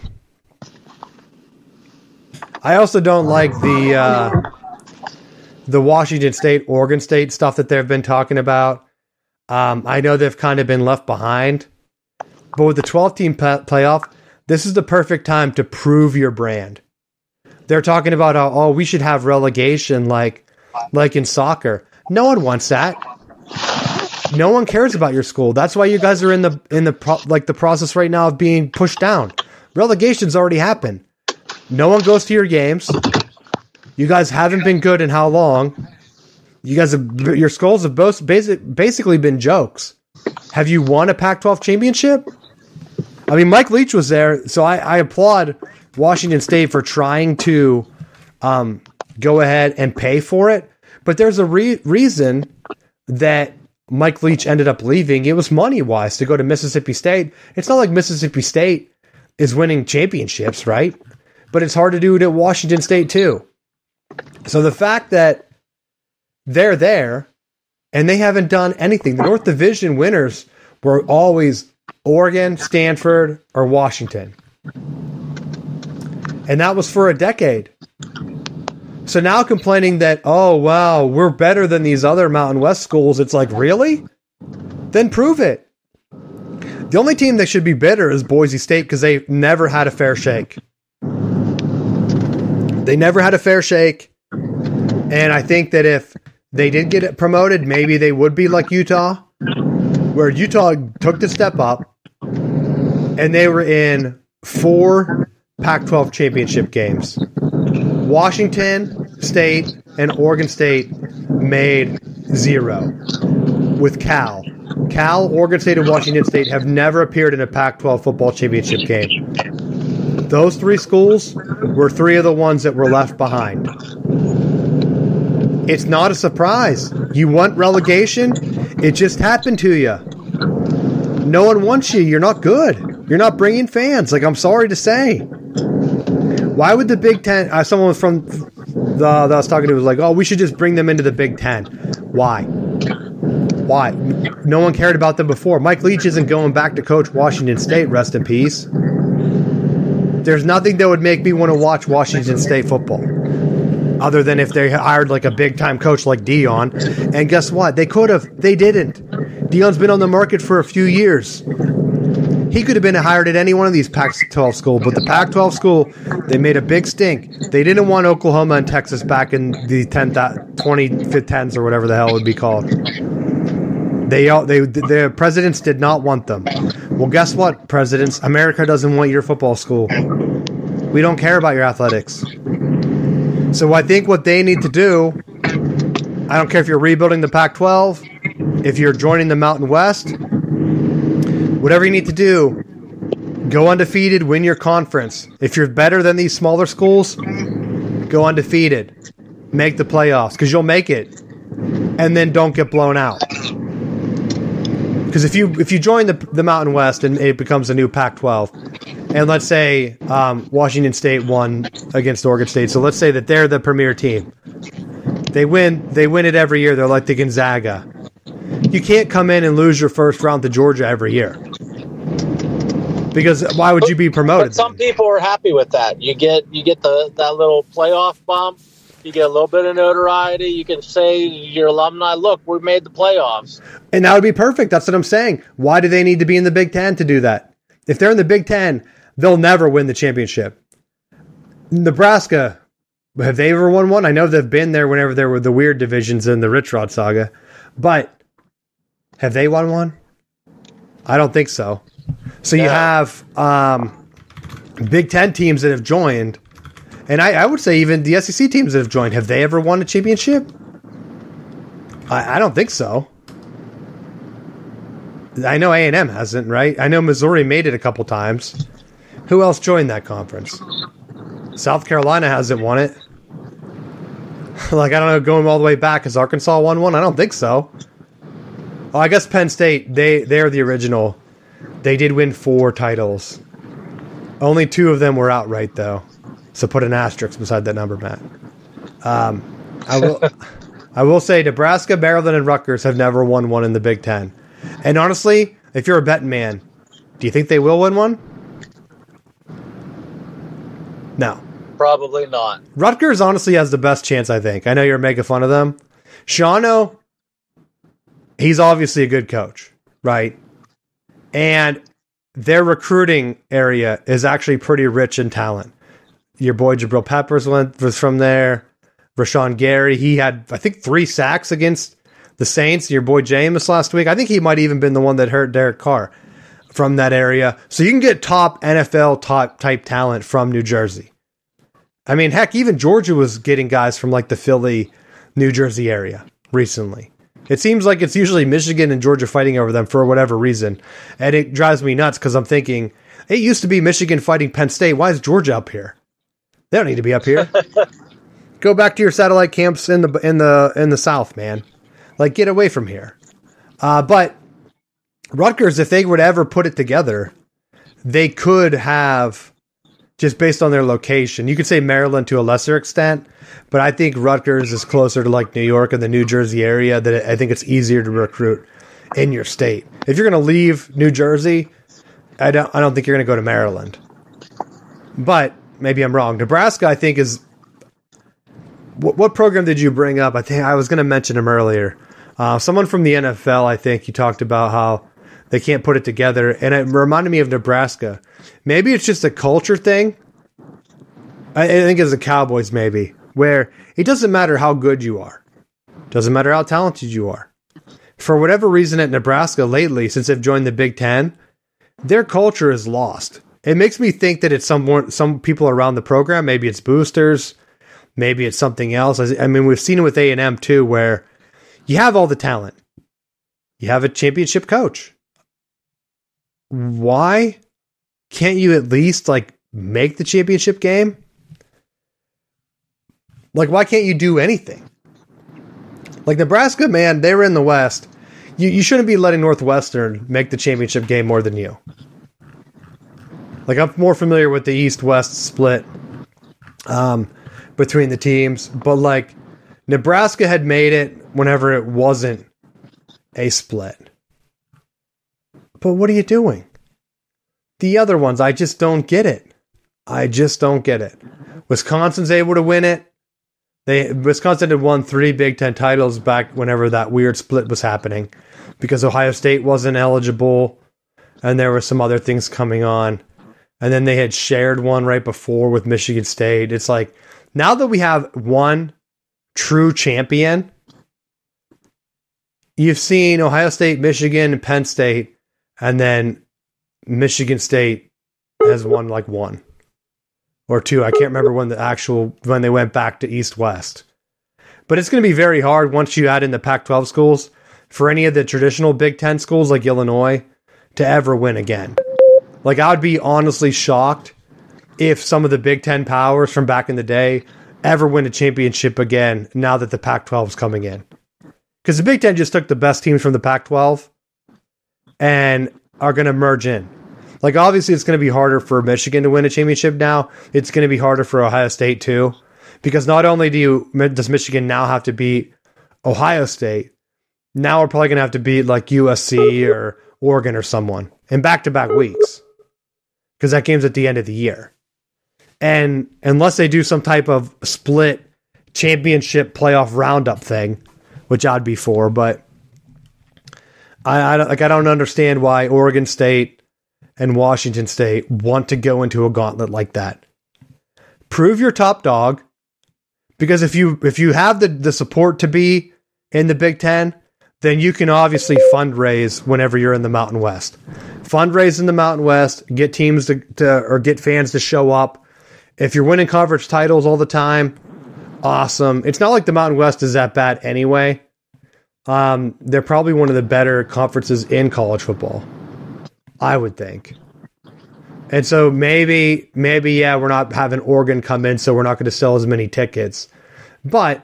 also don't like the Washington State, Oregon State stuff that they've been talking about. I know they've kind of been left behind. But with the 12-team playoff, this is the perfect time to prove your brand. They're talking about how, we should have relegation like in soccer. No one wants that. No one cares about your school. That's why you guys are in the process right now of being pushed down. Relegation's already happened. No one goes to your games. You guys haven't been good in how long? Your skulls have both basically been jokes. Have you won a Pac-12 championship? I mean, Mike Leach was there, so I applaud Washington State for trying to go ahead and pay for it. But there's a reason that Mike Leach ended up leaving. It was money-wise to go to Mississippi State. It's not like Mississippi State is winning championships, right? But it's hard to do it at Washington State, too. So the fact that they're there and they haven't done anything. The North Division winners were always Oregon, Stanford, or Washington. And that was for a decade. So now complaining that, oh, wow, we're better than these other Mountain West schools. It's like, really? Then prove it. The only team that should be bitter is Boise State because they never had a fair shake. They never had a fair shake. And I think that if they did get it promoted, maybe they would be like Utah, where Utah took the step up and they were in 4 Pac-12 championship games. Washington State and Oregon State made 0 with Cal. Cal, Oregon State, and Washington State have never appeared in a Pac-12 football championship game. Those 3 schools were 3 of the ones that were left behind. It's not a surprise. You want relegation? It just happened to you. No one wants you. You're not good. You're not bringing fans. Like, I'm sorry to say. Why would the Big Ten... someone from that I was talking to was like, oh, we should just bring them into the Big Ten. Why? Why? No one cared about them before. Mike Leach isn't going back to coach Washington State. Rest in peace. There's nothing that would make me want to watch Washington State football. Other than if they hired like a big-time coach like Dion. And guess what? They could have. They didn't. Dion's been on the market for a few years. He could have been hired at any one of these Pac-12 schools, but the Pac-12 school, they made a big stink. They didn't want Oklahoma and Texas back in the 2510s or whatever the hell it would be called. The presidents did not want them. Well, guess what, presidents? America doesn't want your football school. We don't care about your athletics. So I think what they need to do, I don't care if you're rebuilding the Pac-12, if you're joining the Mountain West, whatever you need to do, go undefeated, win your conference. If you're better than these smaller schools, go undefeated. Make the playoffs, because you'll make it. And then don't get blown out. Because if you join the Mountain West and it becomes a new Pac-12, and let's say Washington State won against Oregon State, so let's say that they're the premier team. They win it every year. They're like the Gonzaga. You can't come in and lose your first round to Georgia every year. Because why would you be promoted? But some people are happy with that. You get that little playoff bump. You get a little bit of notoriety. You can say to your alumni, look, we made the playoffs. And that would be perfect. That's what I'm saying. Why do they need to be in the Big Ten to do that? If they're in the Big Ten, they'll never win the championship. Nebraska, have they ever won one? I know they've been there whenever there were the weird divisions in the Rich Rod saga. But have they won one? I don't think so. So you have Big Ten teams that have joined. And I would say even the SEC teams that have joined, have they ever won a championship? I don't think so. I know A&M hasn't, right? I know Missouri made it a couple times. Who else joined that conference? South Carolina hasn't won it. Like, I don't know, going all the way back, has Arkansas won one? I don't think so. Oh, I guess Penn State, they're the original. They did win 4 titles. Only 2 of them were outright, though. So put an asterisk beside that number, Matt. I will say Nebraska, Maryland, and Rutgers have never won one in the Big Ten. And honestly, if you're a betting man, do you think they will win one? No. Probably not. Rutgers honestly has the best chance, I think. I know you're making fun of them. Shawano, he's obviously a good coach, right? And their recruiting area is actually pretty rich in talent. Your boy Jabril Peppers was from there. Rashawn Gary, he had, I think, 3 sacks against the Saints. Your boy Jameis last week, I think he might even been the one that hurt Derek Carr from that area. So you can get top NFL type talent from New Jersey. I mean, heck, even Georgia was getting guys from like the Philly, New Jersey area recently. It seems like it's usually Michigan and Georgia fighting over them for whatever reason. And it drives me nuts because I'm thinking, it used to be Michigan fighting Penn State. Why is Georgia up here? They don't need to be up here. Go back to your satellite camps in the South, man. Like, get away from here. But Rutgers, if they would ever put it together, they could have, just based on their location. You could say Maryland to a lesser extent, but I think Rutgers is closer to like New York and the New Jersey area. That I think it's easier to recruit in your state. If you're going to leave New Jersey, I don't think you're going to go to Maryland. But maybe I'm wrong. Nebraska, I think, is... What program did you bring up? I think I was going to mention him earlier. Someone from the NFL, I think, you talked about how they can't put it together. And it reminded me of Nebraska. Maybe it's just a culture thing. I think it's the Cowboys, maybe, where it doesn't matter how good you are. It doesn't matter how talented you are. For whatever reason at Nebraska lately, since they've joined the Big Ten, their culture is lost. It makes me think that it's some people around the program. Maybe it's boosters. Maybe it's something else. I mean, we've seen it with A&M too, where you have all the talent. You have a championship coach. Why can't you at least like make the championship game? Like, why can't you do anything? Like Nebraska, man, they were in the West. You shouldn't be letting Northwestern make the championship game more than you. Like, I'm more familiar with the East-West split between the teams, but like Nebraska had made it whenever it wasn't a split. But what are you doing? The other ones, I just don't get it. I just don't get it. Wisconsin's able to win it. Wisconsin had won 3 Big Ten titles back whenever that weird split was happening because Ohio State wasn't eligible. and there were some other things coming on. And then they had shared one right before with Michigan State. It's like, now that we have one true champion, you've seen Ohio State, Michigan, Penn State, and then Michigan State has won like one or two. I can't remember when they went back to East-West. But it's going to be very hard once you add in the Pac-12 schools for any of the traditional Big Ten schools like Illinois to ever win again. Like, I would be honestly shocked if some of the Big Ten powers from back in the day ever win a championship again now that the Pac-12 is coming in. Because the Big Ten just took the best teams from the Pac-12 and are going to merge in. Like, obviously, it's going to be harder for Michigan to win a championship now. It's going to be harder for Ohio State, too. Because not only does Michigan now have to beat Ohio State, now we're probably going to have to beat, like, USC or Oregon or someone in back-to-back weeks. Because that game's at the end of the year. And unless they do some type of split championship playoff roundup thing, which I'd be for, but I don't understand why Oregon State and Washington State want to go into a gauntlet like that. Prove your top dog, because if you have the support to be in the Big Ten, then you can obviously fundraise whenever you're in the Mountain West. Fundraise in the Mountain West, get teams to or get fans to show up. If you're winning conference titles all the time, awesome. It's not like the Mountain West is that bad anyway. They're probably one of the better conferences in college football, I would think. And so maybe, yeah, we're not having Oregon come in, so we're not going to sell as many tickets. But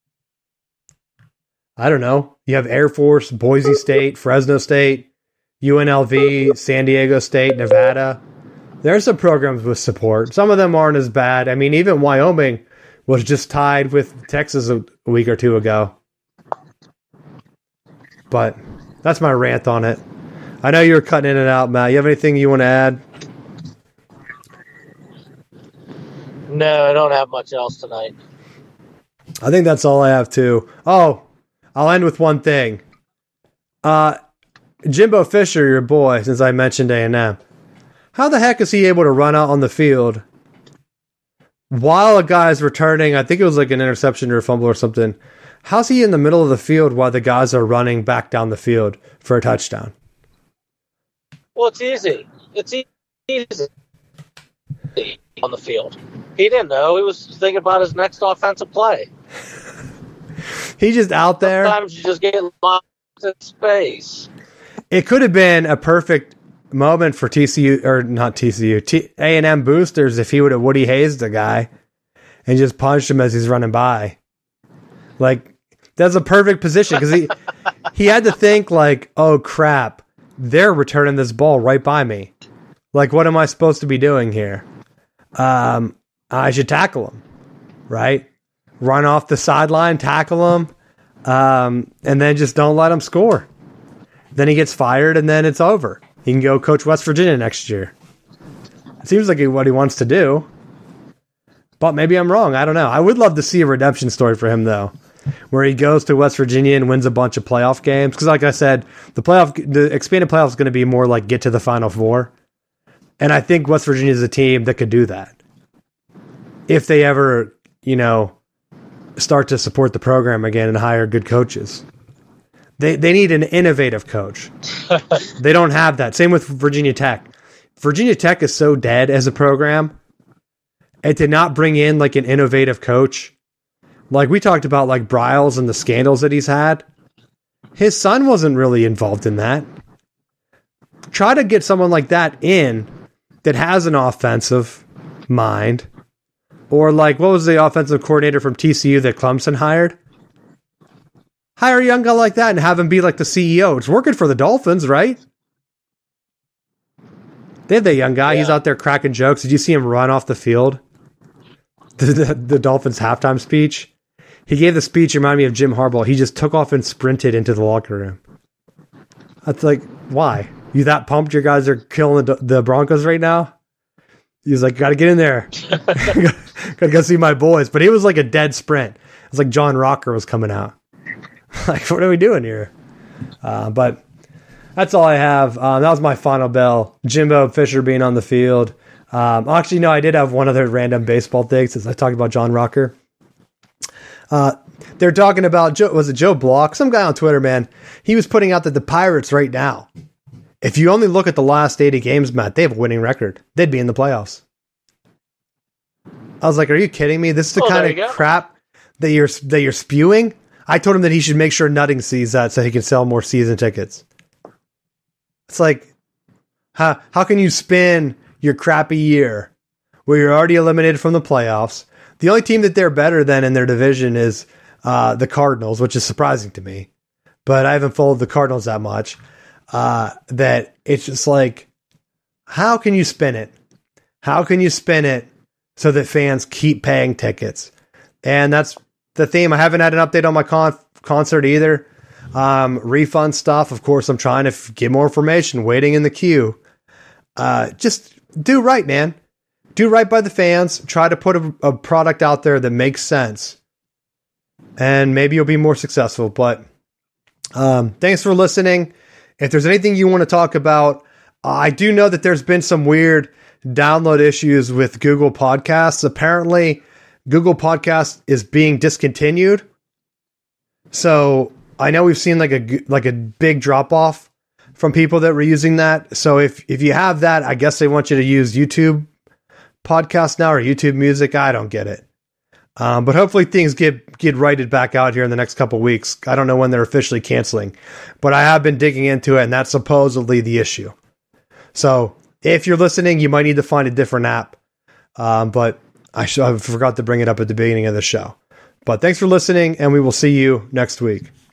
I don't know. You have Air Force, Boise State, Fresno State, UNLV, San Diego State, Nevada. There's some programs with support. Some of them aren't as bad. I mean, even Wyoming was just tied with Texas a week or two ago. But that's my rant on it. I know you're cutting in and out, Matt. You have anything you want to add? No, I don't have much else tonight. I think that's all I have, too. Oh, I'll end with one thing. Jimbo Fisher, your boy, since I mentioned A&M. How the heck is he able to run out on the field while a guy's returning? I think it was like an interception or a fumble or something. How's he in the middle of the field while the guys are running back down the field for a touchdown? Well, it's easy. It's easy on the field. He didn't know. He was thinking about his next offensive play. He's just out there. Sometimes you just get lost in space. It could have been a perfect moment for TCU, or not TCU, A&M boosters if he would have Woody Hayes the guy and just punched him as he's running by. Like, that's a perfect position because he had to think like, oh crap, they're returning this ball right by me. Like, what am I supposed to be doing here? I should tackle him, right? Run off the sideline, tackle him, and then just don't let him score. Then he gets fired, and then it's over. He can go coach West Virginia next year. It seems like what he wants to do. But maybe I'm wrong. I don't know. I would love to see a redemption story for him, though, where he goes to West Virginia and wins a bunch of playoff games. Because like I said, the expanded playoff is going to be more like get to the Final Four. And I think West Virginia is a team that could do that. If they ever, start to support the program again and hire good coaches. They need an innovative coach. They don't have that. Same with Virginia Tech. Virginia Tech is so dead as a program. And to not bring in like an innovative coach, like we talked about like Briles and the scandals that he's had, his son wasn't really involved in that. Try to get someone like that in that has an offensive mind. Or like, what was the offensive coordinator from TCU that Clemson hired? Hire a young guy like that and have him be like the CEO. It's working for the Dolphins, right? They have that young guy. Yeah. He's out there cracking jokes. Did you see him run off the field? The Dolphins halftime speech. He gave the speech, reminded me of Jim Harbaugh. He just took off and sprinted into the locker room. That's like, why? You that pumped your guys are killing the Broncos right now? He's like, got to get in there. Got to go see my boys. But he was like a dead sprint. It was like John Rocker was coming out. Like, what are we doing here? But That's all I have. That was my final bell. Jimbo Fisher being on the field. Actually, no, I did have one other random baseball thing since I talked about John Rocker. They're talking about, was it Joe Block? Some guy on Twitter, man. He was putting out that the Pirates right now, if you only look at the last 80 games, Matt, they have a winning record. They'd be in the playoffs. I was like, are you kidding me? This is the kind of crap that you're spewing? I told him that he should make sure Nutting sees that so he can sell more season tickets. It's like, how can you spin your crappy year where you're already eliminated from the playoffs? The only team that they're better than in their division is the Cardinals, which is surprising to me. But I haven't followed the Cardinals that much. That it's just like, how can you spin it? How can you spin it so that fans keep paying tickets? And that's the theme. I haven't had an update on my concert either. Refund stuff. Of course, I'm trying to get more information, waiting in the queue. Just do right, man. Do right by the fans. Try to put a product out there that makes sense. And maybe you'll be more successful. But thanks for listening. If there's anything you want to talk about, I do know that there's been some weird download issues with Google Podcasts. Apparently, Google Podcasts is being discontinued. So I know we've seen like a big drop off from people that were using that. So if you have that, I guess they want you to use YouTube Podcast now or YouTube Music. I don't get it. But hopefully things get righted back out here in the next couple weeks. I don't know when they're officially canceling, but I have been digging into it, and that's supposedly the issue. So if you're listening, you might need to find a different app. But I forgot to bring it up at the beginning of the show. But thanks for listening, and we will see you next week.